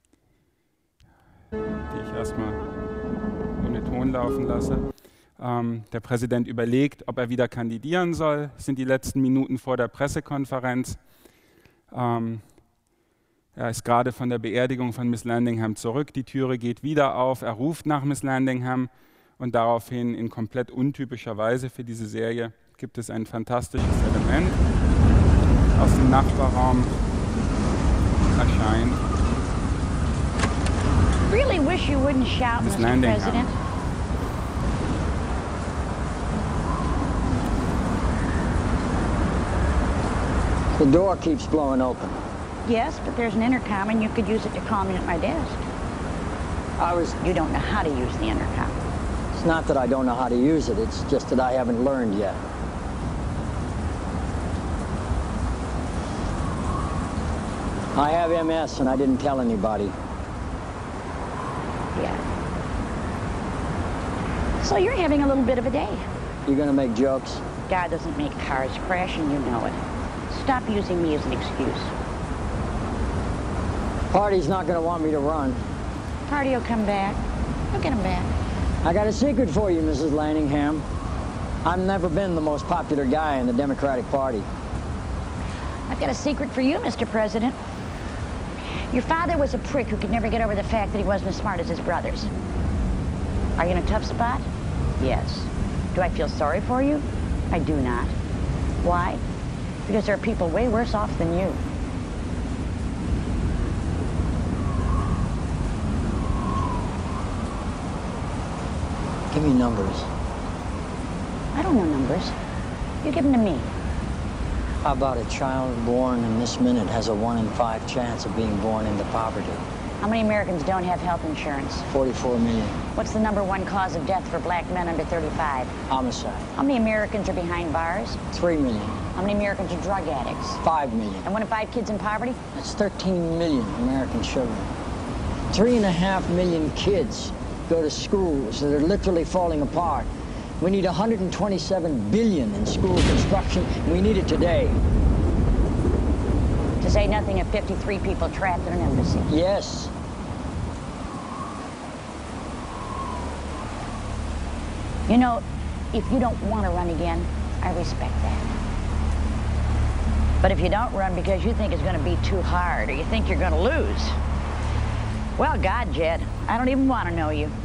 die ich erstmal ohne Ton laufen lasse. Der Präsident überlegt, ob er wieder kandidieren soll. Das sind die letzten Minuten vor der Pressekonferenz. Er ist gerade von der Beerdigung von Miss Landingham zurück. Die Türe geht wieder auf. Er ruft nach Miss Landingham und daraufhin in komplett untypischer Weise für diese Serie gibt es ein fantastisches Element. Aus dem Nachbarraum erscheint Really wish you wouldn't shout, Miss Mr. Landingham. President. The door keeps blowing open. Yes, but there's an intercom and you could use it to call me at my desk. You don't know how to use the intercom. It's not that I don't know how to use it, it's just that I haven't learned yet. I have MS and I didn't tell anybody. Yeah. So you're having a little bit of a day. You gonna make jokes? God doesn't make cars crash and you know it. Stop using me as an excuse. Party's not gonna want me to run. Party will come back. You'll get him back. I got a secret for you, Mrs. Landingham. I've never been the most popular guy in the Democratic Party. I've got a secret for you, Mr. President. Your father was a prick who could never get over the fact that he wasn't as smart as his brothers. Are you in a tough spot? Yes. Do I feel sorry for you? I do not. Why? Because there are people way worse off than you. Give me numbers. I don't know numbers. You give them to me. How about a child born in this minute has a 1 in 5 chance of being born into poverty? How many Americans don't have health insurance? 44 million. What's the #1 cause of death for black men under 35? Homicide. How many Americans are behind bars? 3 million. How many Americans are drug addicts? 5 million. And 1 in 5 kids in poverty? That's 13 million American children. 3.5 million kids go to schools that are literally falling apart. We need 127 billion in school construction. We need it today. To say nothing of 53 people trapped in an embassy. Yes. You know, if you don't want to run again, I respect that. But if you don't run because you think it's going to be too hard or you think you're going to lose, well, God, Jed, I don't even want to know you.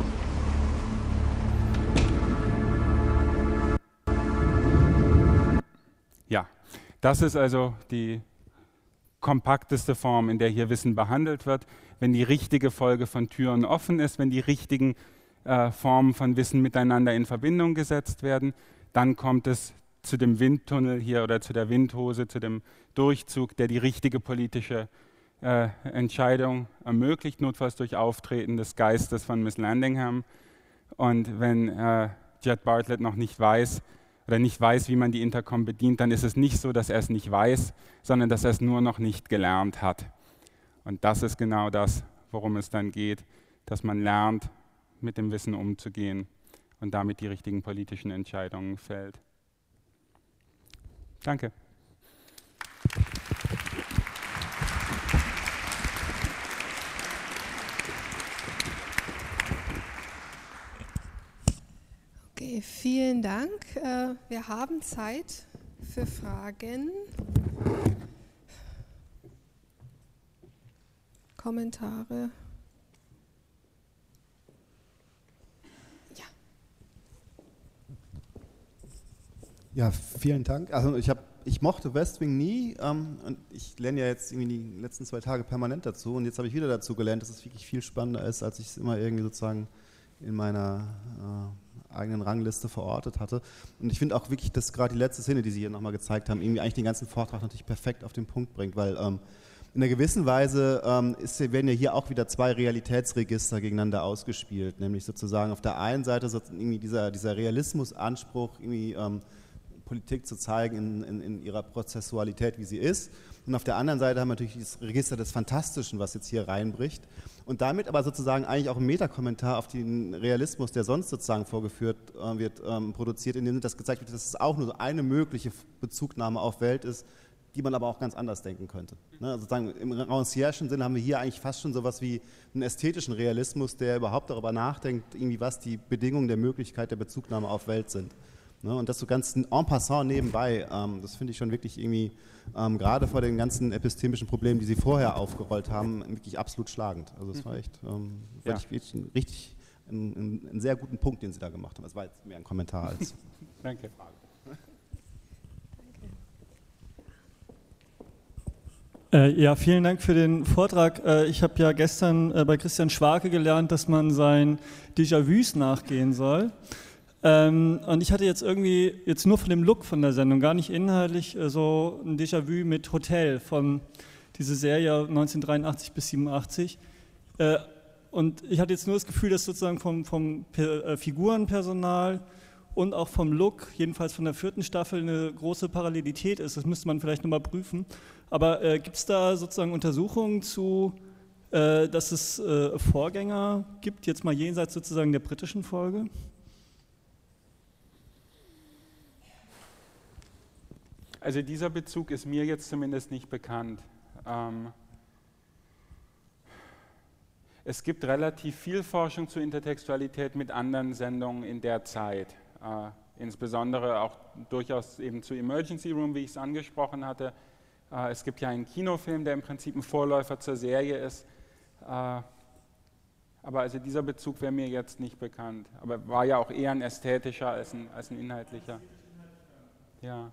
Ja, das ist also die kompakteste Form, in der hier Wissen behandelt wird. Wenn die richtige Folge von Türen offen ist, wenn die richtigen Formen von Wissen miteinander in Verbindung gesetzt werden, dann kommt es zu dem Windtunnel hier oder zu der Windhose, zu dem Durchzug, der die richtige politische Entscheidung ermöglicht, notfalls durch Auftreten des Geistes von Miss Landingham. Und wenn Jed Bartlet noch nicht weiß, oder nicht weiß, wie man die Intercom bedient, dann ist es nicht so, dass er es nicht weiß, sondern dass er es nur noch nicht gelernt hat. Und das ist genau das, worum es dann geht, dass man lernt, mit dem Wissen umzugehen und damit die richtigen politischen Entscheidungen fällt. Danke. Okay, vielen Dank. Wir haben Zeit für Fragen, Kommentare. Ja, vielen Dank. Also ich mochte West Wing nie und ich lerne ja jetzt irgendwie die letzten 2 Tage permanent dazu und jetzt habe ich wieder dazu gelernt, dass es wirklich viel spannender ist, als ich es immer irgendwie sozusagen in meiner eigenen Rangliste verortet hatte. Und ich finde auch wirklich, dass gerade die letzte Szene, die Sie hier nochmal gezeigt haben, irgendwie eigentlich den ganzen Vortrag natürlich perfekt auf den Punkt bringt, weil in einer gewissen Weise werden ja hier auch wieder 2 Realitätsregister gegeneinander ausgespielt, nämlich sozusagen auf der einen Seite irgendwie dieser Realismusanspruch, irgendwie Politik zu zeigen in ihrer Prozessualität, wie sie ist. Und auf der anderen Seite haben wir natürlich das Register des Fantastischen, was jetzt hier reinbricht. Und damit aber sozusagen eigentlich auch ein Metakommentar auf den Realismus, der sonst sozusagen vorgeführt wird, produziert, indem das gezeigt wird, dass es auch nur so eine mögliche Bezugnahme auf Welt ist, die man aber auch ganz anders denken könnte. Ne? Also sozusagen im rancierschen Sinne haben wir hier eigentlich fast schon sowas wie einen ästhetischen Realismus, der überhaupt darüber nachdenkt, irgendwie was die Bedingungen der Möglichkeit der Bezugnahme auf Welt sind. Ne, und das so ganz en passant nebenbei, das finde ich schon wirklich irgendwie, gerade vor den ganzen epistemischen Problemen, die Sie vorher aufgerollt haben, wirklich absolut schlagend. Also das war echt, einen sehr guten Punkt, den Sie da gemacht haben. Das war jetzt mehr ein Kommentar als Danke. Ja, vielen Dank für den Vortrag. Ich habe ja gestern bei Christian Schwarke gelernt, dass man seinen Déjà-vus nachgehen soll. Und ich hatte jetzt irgendwie, nur von dem Look von der Sendung, gar nicht inhaltlich, so ein Déjà-vu mit Hotel von dieser Serie 1983 bis 87. Und ich hatte jetzt nur das Gefühl, dass sozusagen vom Figurenpersonal und auch vom Look, jedenfalls von der 4. Staffel, eine große Parallelität ist. Das müsste man vielleicht nochmal prüfen. Aber gibt es da sozusagen Untersuchungen zu, dass es Vorgänger gibt, jetzt mal jenseits sozusagen der britischen Folge? Also dieser Bezug ist mir jetzt zumindest nicht bekannt. Es gibt relativ viel Forschung zur Intertextualität mit anderen Sendungen in der Zeit. Insbesondere auch durchaus eben zu Emergency Room, wie ich es angesprochen hatte, Es gibt ja einen Kinofilm, der im Prinzip ein Vorläufer zur Serie ist. Aber also dieser Bezug wäre mir jetzt nicht bekannt. Aber war ja auch eher ein ästhetischer als ein inhaltlicher. Ja.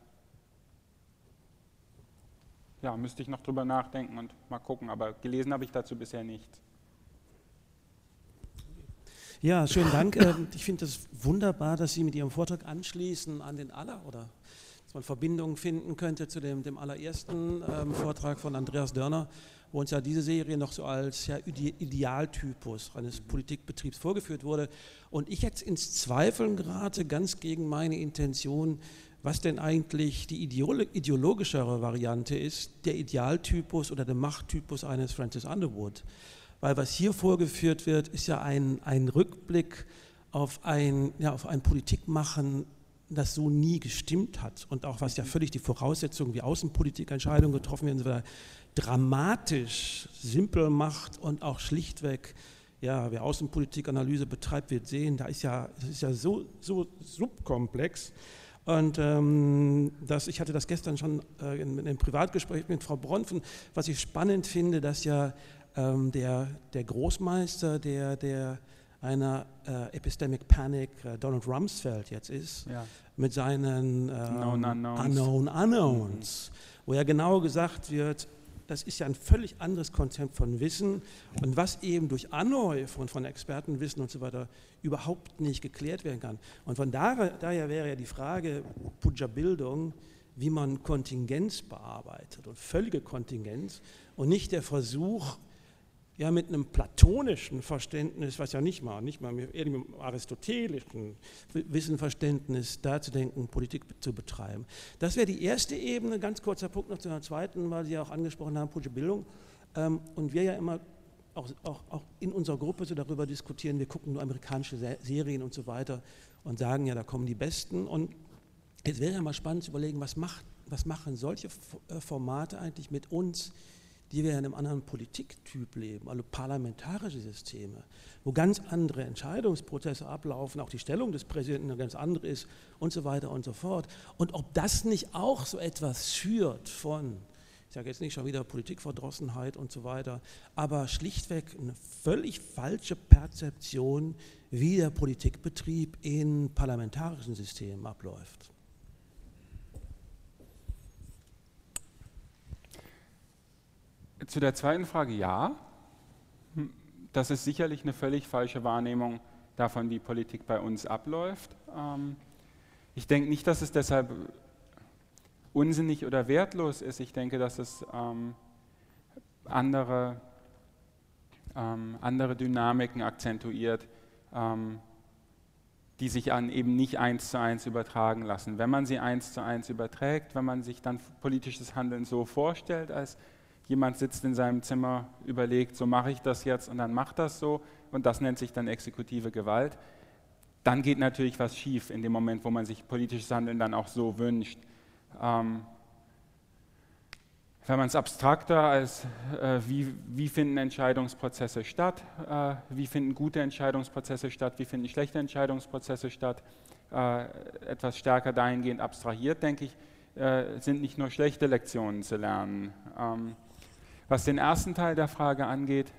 Ja, müsste ich noch drüber nachdenken und mal gucken. Aber gelesen habe ich dazu bisher nichts. Ja, schönen Dank. Ich finde es wunderbar, dass Sie mit Ihrem Vortrag anschließen an den oder dass man Verbindungen finden könnte zu dem allerersten Vortrag von Andreas Dörner, wo uns ja diese Serie noch so als Idealtypus eines Politikbetriebs vorgeführt wurde. Und ich jetzt ins Zweifeln gerate, ganz gegen meine Intention, was denn eigentlich die ideologischere Variante ist, der Idealtypus oder der Machttypus eines Francis Underwood. Weil was hier vorgeführt wird, ist ja ein Rückblick auf ein Politikmachen, das so nie gestimmt hat und auch was ja völlig die Voraussetzungen wie Außenpolitikentscheidungen getroffen werden, dramatisch simpel macht und auch schlichtweg, ja, wer Außenpolitikanalyse betreibt, wird sehen, das ist ja so subkomplex. Und ich hatte das gestern schon in einem Privatgespräch mit Frau Bronfen, was ich spannend finde, dass ja der Großmeister einer Epistemic Panic Donald Rumsfeld jetzt ist, ja, mit seinen Unknown Unknowns, wo ja genau gesagt wird, das ist ja ein völlig anderes Konzept von Wissen und was eben durch Anhäufung von Expertenwissen und so weiter überhaupt nicht geklärt werden kann. Und von daher wäre ja die Frage putscher Bildung, wie man Kontingenz bearbeitet und völlige Kontingenz und nicht der Versuch, ja, mit einem platonischen Verständnis, was ja nicht mal mit einem aristotelischen Wissenverständnis da zu denken, Politik zu betreiben. Das wäre die erste Ebene. Ganz kurzer Punkt noch zu einer zweiten, weil Sie ja auch angesprochen haben, politische Bildung. Und wir ja immer auch in unserer Gruppe so darüber diskutieren, wir gucken nur amerikanische Serien und so weiter und sagen, ja, da kommen die Besten. Und jetzt wäre ja mal spannend zu überlegen, was machen solche Formate eigentlich mit uns, die wir in einem anderen Politiktyp leben, also parlamentarische Systeme, wo ganz andere Entscheidungsprozesse ablaufen, auch die Stellung des Präsidenten eine ganz andere ist und so weiter und so fort. Und ob das nicht auch so etwas schürt von, ich sage jetzt nicht schon wieder Politikverdrossenheit und so weiter, aber schlichtweg eine völlig falsche Perzeption, wie der Politikbetrieb in parlamentarischen Systemen abläuft. Zu der zweiten Frage, ja. Das ist sicherlich eine völlig falsche Wahrnehmung davon, wie Politik bei uns abläuft. Ich denke nicht, dass es deshalb unsinnig oder wertlos ist. Ich denke, dass es andere Dynamiken akzentuiert, die sich eben nicht 1:1 übertragen lassen. Wenn man sie 1:1 überträgt, wenn man sich dann politisches Handeln so vorstellt, als jemand sitzt in seinem Zimmer, überlegt, so mache ich das jetzt und dann macht das so und das nennt sich dann exekutive Gewalt, dann geht natürlich was schief in dem Moment, wo man sich politisches Handeln dann auch so wünscht. Wenn man es abstrakter als wie finden Entscheidungsprozesse statt, wie finden gute Entscheidungsprozesse statt, wie finden schlechte Entscheidungsprozesse statt, etwas stärker dahingehend abstrahiert, denke ich, sind nicht nur schlechte Lektionen zu lernen. Was den ersten Teil der Frage angeht,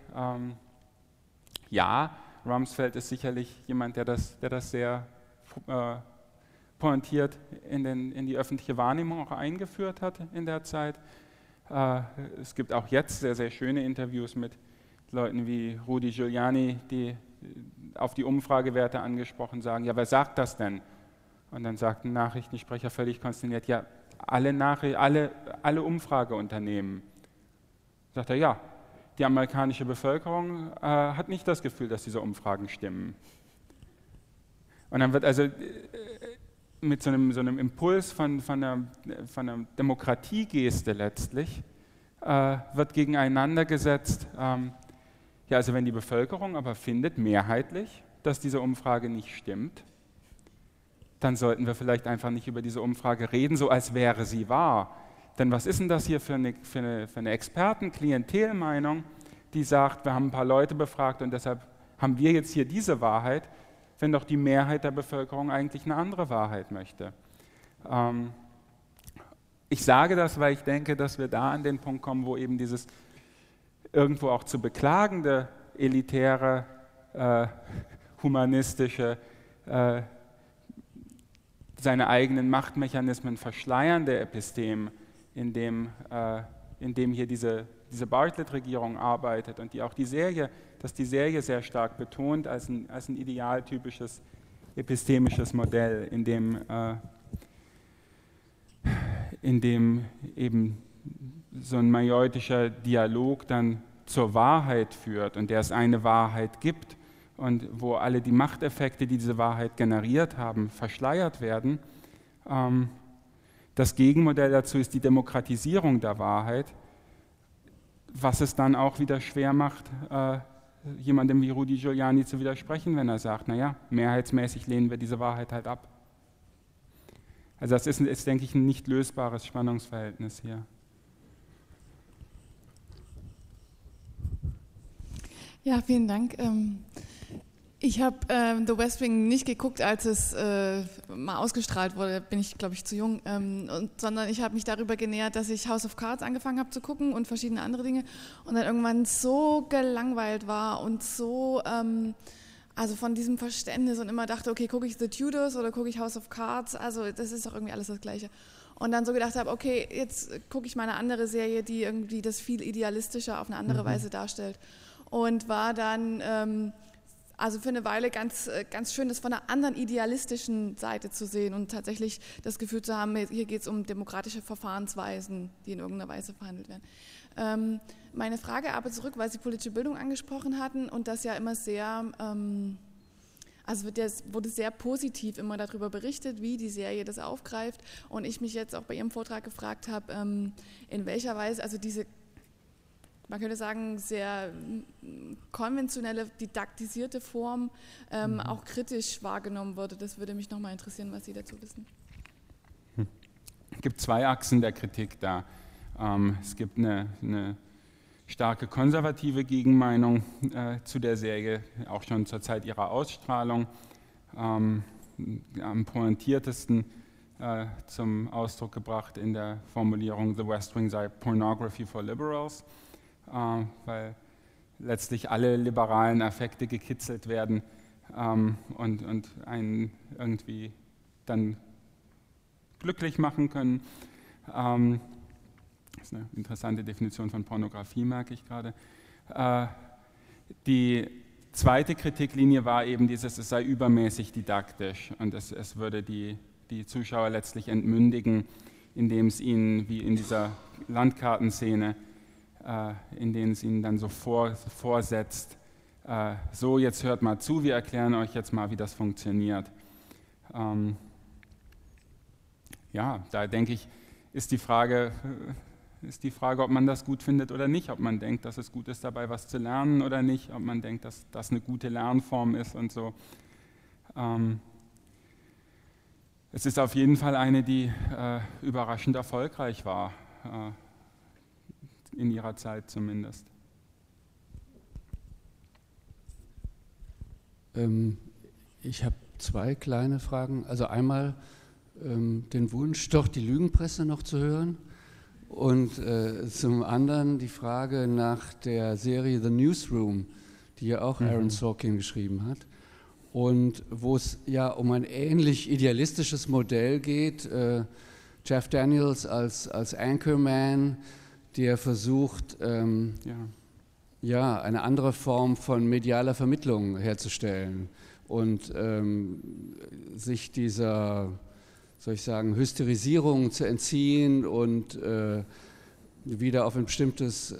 ja, Rumsfeld ist sicherlich jemand, der das sehr pointiert in die öffentliche Wahrnehmung auch eingeführt hat in der Zeit. Es gibt auch jetzt sehr, sehr schöne Interviews mit Leuten wie Rudy Giuliani, die auf die Umfragewerte angesprochen sagen, ja, wer sagt das denn? Und dann sagt ein Nachrichtensprecher völlig konsterniert, ja, alle Umfrageunternehmen. Sagt er, ja, die amerikanische Bevölkerung hat nicht das Gefühl, dass diese Umfragen stimmen. Und dann wird also mit so einem Impuls von einer Demokratiegeste letztlich, wird gegeneinander gesetzt, ja, also wenn die Bevölkerung aber findet, mehrheitlich, dass diese Umfrage nicht stimmt, dann sollten wir vielleicht einfach nicht über diese Umfrage reden, so als wäre sie wahr. Denn was ist denn das hier für eine Experten-Klientelmeinung, die sagt, wir haben ein paar Leute befragt und deshalb haben wir jetzt hier diese Wahrheit, wenn doch die Mehrheit der Bevölkerung eigentlich eine andere Wahrheit möchte. Ich sage das, weil ich denke, dass wir da an den Punkt kommen, wo eben dieses irgendwo auch zu beklagende, elitäre, humanistische, seine eigenen Machtmechanismen verschleiernde Epistem, in dem hier diese Bartlett-Regierung arbeitet und die auch die Serie sehr stark betont als ein idealtypisches epistemisches Modell, in dem eben so ein majeutischer Dialog dann zur Wahrheit führt und der es eine Wahrheit gibt und wo alle die Machteffekte, die diese Wahrheit generiert haben, verschleiert werden. Das Gegenmodell dazu ist die Demokratisierung der Wahrheit, was es dann auch wieder schwer macht, jemandem wie Rudy Giuliani zu widersprechen, wenn er sagt, naja, mehrheitsmäßig lehnen wir diese Wahrheit halt ab. Also das ist, denke ich, ein nicht lösbares Spannungsverhältnis hier. Ja, vielen Dank. Ich habe The West Wing nicht geguckt, als es mal ausgestrahlt wurde, bin ich, glaube ich, zu jung, sondern ich habe mich darüber genähert, dass ich House of Cards angefangen habe zu gucken und verschiedene andere Dinge und dann irgendwann so gelangweilt war und so, also von diesem Verständnis und immer dachte, okay, gucke ich The Tudors oder gucke ich House of Cards, also das ist doch irgendwie alles das Gleiche. Und dann so gedacht habe, okay, jetzt gucke ich mal eine andere Serie, die irgendwie das viel idealistischer auf eine andere Weise darstellt. Und war dann, also für eine Weile ganz schön, das von einer anderen idealistischen Seite zu sehen und tatsächlich das Gefühl zu haben, hier geht es um demokratische Verfahrensweisen, die in irgendeiner Weise verhandelt werden. Meine Frage aber zurück, weil Sie politische Bildung angesprochen hatten und das ja immer sehr, also wurde sehr positiv immer darüber berichtet, wie die Serie das aufgreift und ich mich jetzt auch bei Ihrem Vortrag gefragt habe, in welcher Weise, also diese, man könnte sagen, sehr konventionelle, didaktisierte Form auch kritisch wahrgenommen wurde. Das würde mich nochmal interessieren, was Sie dazu wissen. Es gibt zwei Achsen der Kritik da. Es gibt eine starke konservative Gegenmeinung zu der Serie, auch schon zur Zeit ihrer Ausstrahlung. Am pointiertesten zum Ausdruck gebracht in der Formulierung The West Wing sei Pornography for Liberals, weil letztlich alle liberalen Affekte gekitzelt werden und einen irgendwie dann glücklich machen können. Das ist eine interessante Definition von Pornografie, merke ich gerade. Die zweite Kritiklinie war eben dieses, es sei übermäßig didaktisch und es würde die Zuschauer letztlich entmündigen, indem es ihnen, wie in dieser Landkartenszene, in denen es ihnen dann so vorsetzt, so, jetzt hört mal zu, wir erklären euch jetzt mal, wie das funktioniert. Ja, da denke ich, ist die Frage, ob man das gut findet oder nicht, ob man denkt, dass es gut ist, dabei was zu lernen oder nicht, ob man denkt, dass das eine gute Lernform ist und so. Es ist auf jeden Fall eine, die überraschend erfolgreich war, in ihrer Zeit zumindest. Ich habe zwei kleine Fragen. Also einmal den Wunsch, doch die Lügenpresse noch zu hören. Und zum anderen die Frage nach der Serie The Newsroom, die ja auch Aaron Sorkin geschrieben hat. Und wo es ja um ein ähnlich idealistisches Modell geht. Jeff Daniels als Anchorman, der versucht, eine andere Form von medialer Vermittlung herzustellen und sich dieser, soll ich sagen, Hysterisierung zu entziehen und wieder auf ein bestimmtes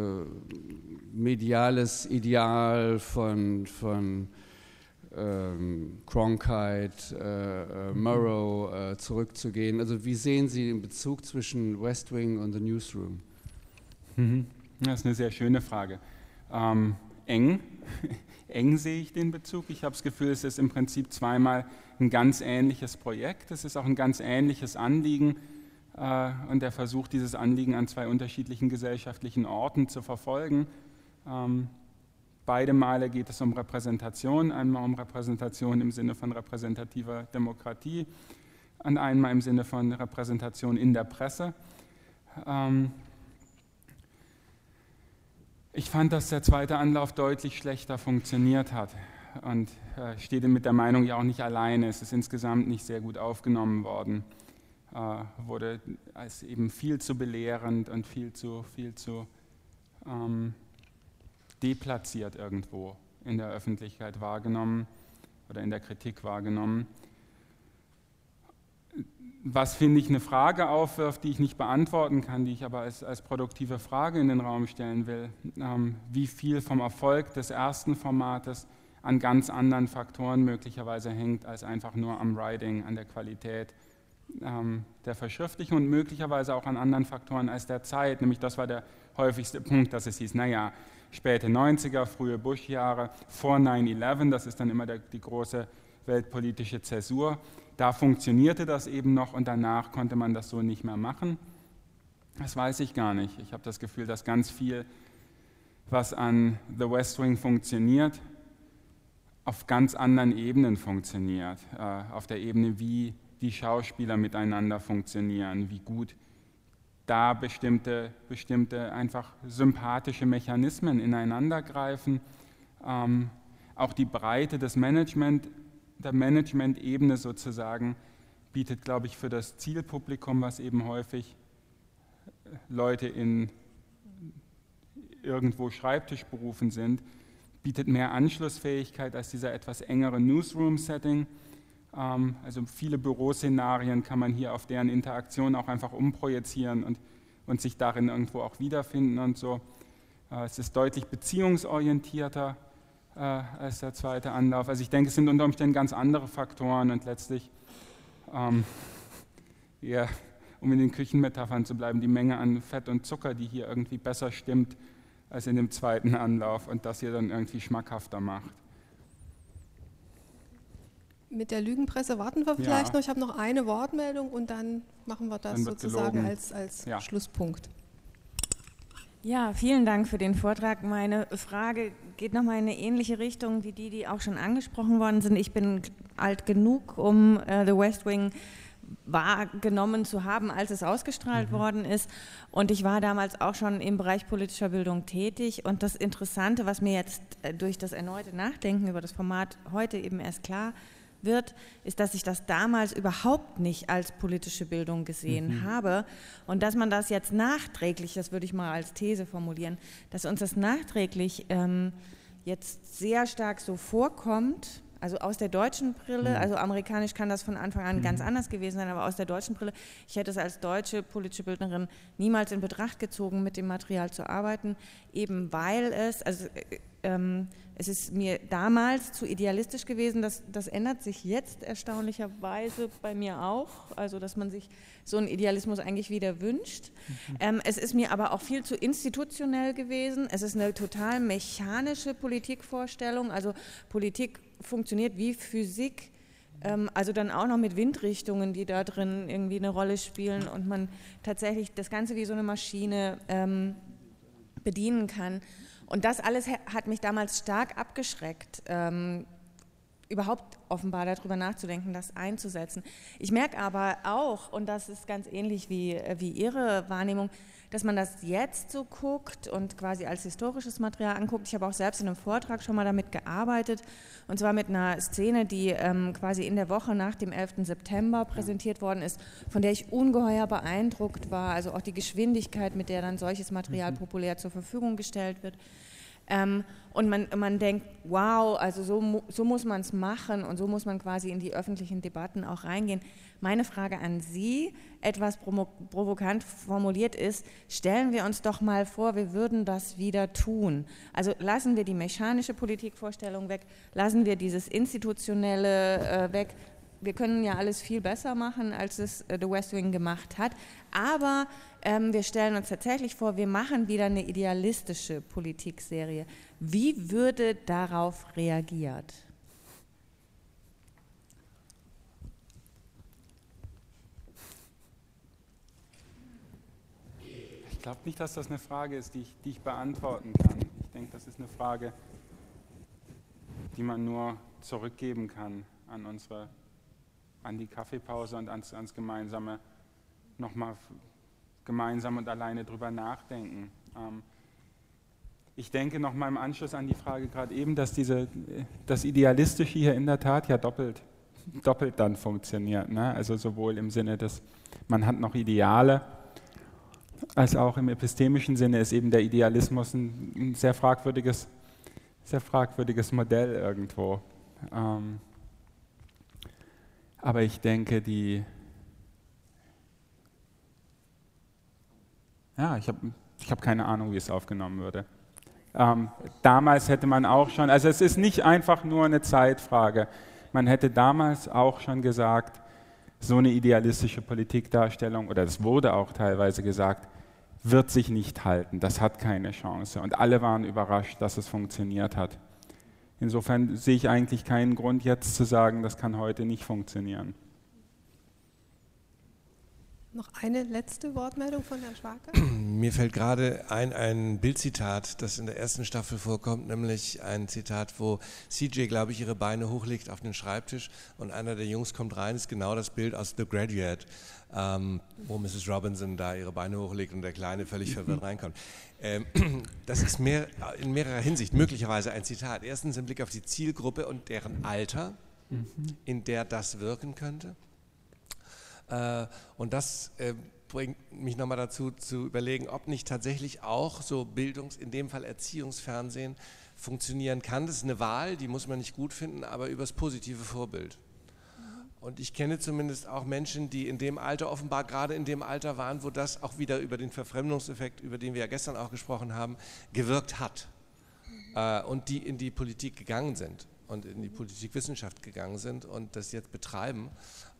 mediales Ideal von Cronkite, Murrow zurückzugehen. Also wie sehen Sie den Bezug zwischen West Wing und The Newsroom? Das ist eine sehr schöne Frage. Eng sehe ich den Bezug. Ich habe das Gefühl, es ist im Prinzip zweimal ein ganz ähnliches Projekt. Es ist auch ein ganz ähnliches Anliegen und der Versuch, dieses Anliegen an zwei unterschiedlichen gesellschaftlichen Orten zu verfolgen. Beide Male geht es um Repräsentation, einmal um Repräsentation im Sinne von repräsentativer Demokratie an einmal im Sinne von Repräsentation in der Presse. Ich fand, dass der zweite Anlauf deutlich schlechter funktioniert hat und stehe mit der Meinung ja auch nicht alleine. Es ist insgesamt nicht sehr gut aufgenommen worden, wurde als eben viel zu belehrend und viel zu deplatziert irgendwo in der Öffentlichkeit wahrgenommen oder in der Kritik wahrgenommen. Was, finde ich, eine Frage aufwirft, die ich nicht beantworten kann, die ich aber als produktive Frage in den Raum stellen will, wie viel vom Erfolg des ersten Formates an ganz anderen Faktoren möglicherweise hängt, als einfach nur am Writing, an der Qualität der Verschriftlichung und möglicherweise auch an anderen Faktoren als der Zeit, nämlich das war der häufigste Punkt, dass es hieß, naja, späte 90er, frühe Bush-Jahre, vor 9/11, das ist dann immer die große weltpolitische Zäsur. Da funktionierte das eben noch und danach konnte man das so nicht mehr machen. Das weiß ich gar nicht. Ich habe das Gefühl, dass ganz viel, was an The West Wing funktioniert, auf ganz anderen Ebenen funktioniert. Auf der Ebene, wie die Schauspieler miteinander funktionieren, wie gut da bestimmte einfach sympathische Mechanismen ineinandergreifen. Auch die Breite des der Management-Ebene sozusagen bietet, glaube ich, für das Zielpublikum, was eben häufig Leute in irgendwo Schreibtischberufen sind, bietet mehr Anschlussfähigkeit als dieser etwas engere Newsroom-Setting. Also viele Büroszenarien kann man hier auf deren Interaktion auch einfach umprojizieren und sich darin irgendwo auch wiederfinden und so. Es ist deutlich beziehungsorientierter als der zweite Anlauf. Also ich denke, es sind unter Umständen ganz andere Faktoren und letztlich, eher, um in den Küchenmetaphern zu bleiben, die Menge an Fett und Zucker, die hier irgendwie besser stimmt als in dem zweiten Anlauf und das hier dann irgendwie schmackhafter macht. Mit der Lügenpresse warten wir vielleicht noch. Ich habe noch eine Wortmeldung und dann machen wir das sozusagen als Schlusspunkt. Ja, vielen Dank für den Vortrag. Meine Frage geht nochmal in eine ähnliche Richtung wie die auch schon angesprochen worden sind. Ich bin alt genug, um The West Wing wahrgenommen zu haben, als es ausgestrahlt worden ist. Und ich war damals auch schon im Bereich politischer Bildung tätig. Und das Interessante, was mir jetzt durch das erneute Nachdenken über das Format heute eben erst klar wird, ist, dass ich das damals überhaupt nicht als politische Bildung gesehen habe und dass man das jetzt nachträglich, das würde ich mal als These formulieren, dass uns das nachträglich jetzt sehr stark so vorkommt, also aus der deutschen Brille, also amerikanisch kann das von Anfang an ganz anders gewesen sein, aber aus der deutschen Brille, ich hätte es als deutsche politische Bildnerin niemals in Betracht gezogen, mit dem Material zu arbeiten, eben weil es ist mir damals zu idealistisch gewesen, das ändert sich jetzt erstaunlicherweise bei mir auch, also dass man sich so einen Idealismus eigentlich wieder wünscht. Es ist mir aber auch viel zu institutionell gewesen, es ist eine total mechanische Politikvorstellung, also Politik funktioniert wie Physik, also dann auch noch mit Windrichtungen, die da drin irgendwie eine Rolle spielen und man tatsächlich das Ganze wie so eine Maschine bedienen kann. Und das alles hat mich damals stark abgeschreckt, überhaupt offenbar darüber nachzudenken, das einzusetzen. Ich merke aber auch, und das ist ganz ähnlich wie Ihre Wahrnehmung, dass man das jetzt so guckt und quasi als historisches Material anguckt. Ich habe auch selbst in einem Vortrag schon mal damit gearbeitet, und zwar mit einer Szene, die quasi in der Woche nach dem 11. September präsentiert worden ist, von der ich ungeheuer beeindruckt war, also auch die Geschwindigkeit, mit der dann solches Material populär zur Verfügung gestellt wird. Und man denkt, wow, also so muss man es machen und so muss man quasi in die öffentlichen Debatten auch reingehen. Meine Frage an Sie, etwas provokant formuliert ist, stellen wir uns doch mal vor, wir würden das wieder tun. Also lassen wir die mechanische Politikvorstellung weg, lassen wir dieses Institutionelle weg. Wir können ja alles viel besser machen, als es The West Wing gemacht hat, aber wir stellen uns tatsächlich vor, wir machen wieder eine idealistische Politikserie. Wie würde darauf reagiert? Ich glaube nicht, dass das eine Frage ist, die ich beantworten kann. Ich denke, das ist eine Frage, die man nur zurückgeben kann an unsere an die Kaffeepause und ans gemeinsame, nochmal gemeinsam und alleine drüber nachdenken. Ich denke nochmal im Anschluss an die Frage gerade eben, dass das Idealistische hier in der Tat ja doppelt dann funktioniert. Ne? Also sowohl im Sinne, dass man hat noch Ideale, als auch im epistemischen Sinne ist eben der Idealismus ein sehr fragwürdiges Modell irgendwo. Aber ich denke, ich habe keine Ahnung, wie es aufgenommen würde. Damals hätte man auch schon, also es ist nicht einfach nur eine Zeitfrage, man hätte damals auch schon gesagt, so eine idealistische Politikdarstellung, oder das wurde auch teilweise gesagt, wird sich nicht halten, das hat keine Chance. Und alle waren überrascht, dass es funktioniert hat. Insofern sehe ich eigentlich keinen Grund, jetzt zu sagen, das kann heute nicht funktionieren. Noch eine letzte Wortmeldung von Herrn Schwarke? Mir fällt gerade ein Bildzitat, das in der ersten Staffel vorkommt, nämlich ein Zitat, wo CJ, glaube ich, ihre Beine hochlegt auf den Schreibtisch und einer der Jungs kommt rein, ist genau das Bild aus The Graduate, wo Mrs. Robinson da ihre Beine hochlegt und der Kleine völlig verwirrt reinkommt. Das ist in mehrerer Hinsicht möglicherweise ein Zitat. Erstens im Blick auf die Zielgruppe und deren Alter, in der das wirken könnte. Und das bringt mich nochmal dazu zu überlegen, ob nicht tatsächlich auch so in dem Fall Erziehungsfernsehen funktionieren kann. Das ist eine Wahl, die muss man nicht gut finden, aber übers positive Vorbild. Und ich kenne zumindest auch Menschen, die in dem Alter, offenbar gerade in dem Alter waren, wo das auch wieder über den Verfremdungseffekt, über den wir ja gestern auch gesprochen haben, gewirkt hat. Und die in die Politik gegangen sind und in die Politikwissenschaft gegangen sind und das jetzt betreiben.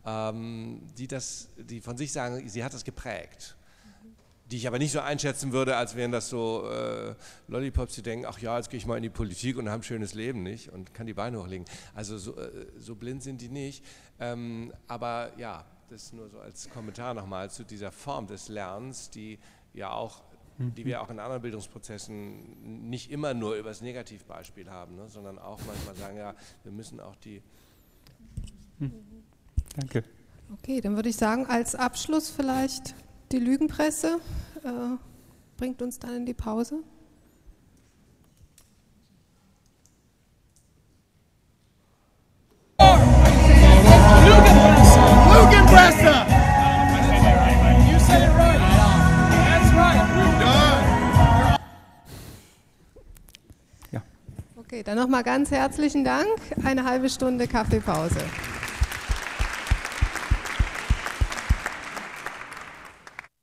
Die von sich sagen, sie hat das geprägt. Die ich aber nicht so einschätzen würde, als wären das so Lollipops, die denken, ach ja, jetzt gehe ich mal in die Politik und habe ein schönes Leben, nicht? Und kann die Beine hochlegen. Also so blind sind die nicht. Aber ja, das nur so als Kommentar nochmal zu dieser Form des Lernens, die wir auch in anderen Bildungsprozessen nicht immer nur über das Negativbeispiel haben, ne? Sondern auch manchmal sagen, ja, wir müssen auch die... Danke. Okay, dann würde ich sagen, als Abschluss vielleicht die Lügenpresse bringt uns dann in die Pause. Lügenpresse! You said it right. That's right. Ja. Okay, dann nochmal ganz herzlichen Dank. Eine halbe Stunde Kaffeepause.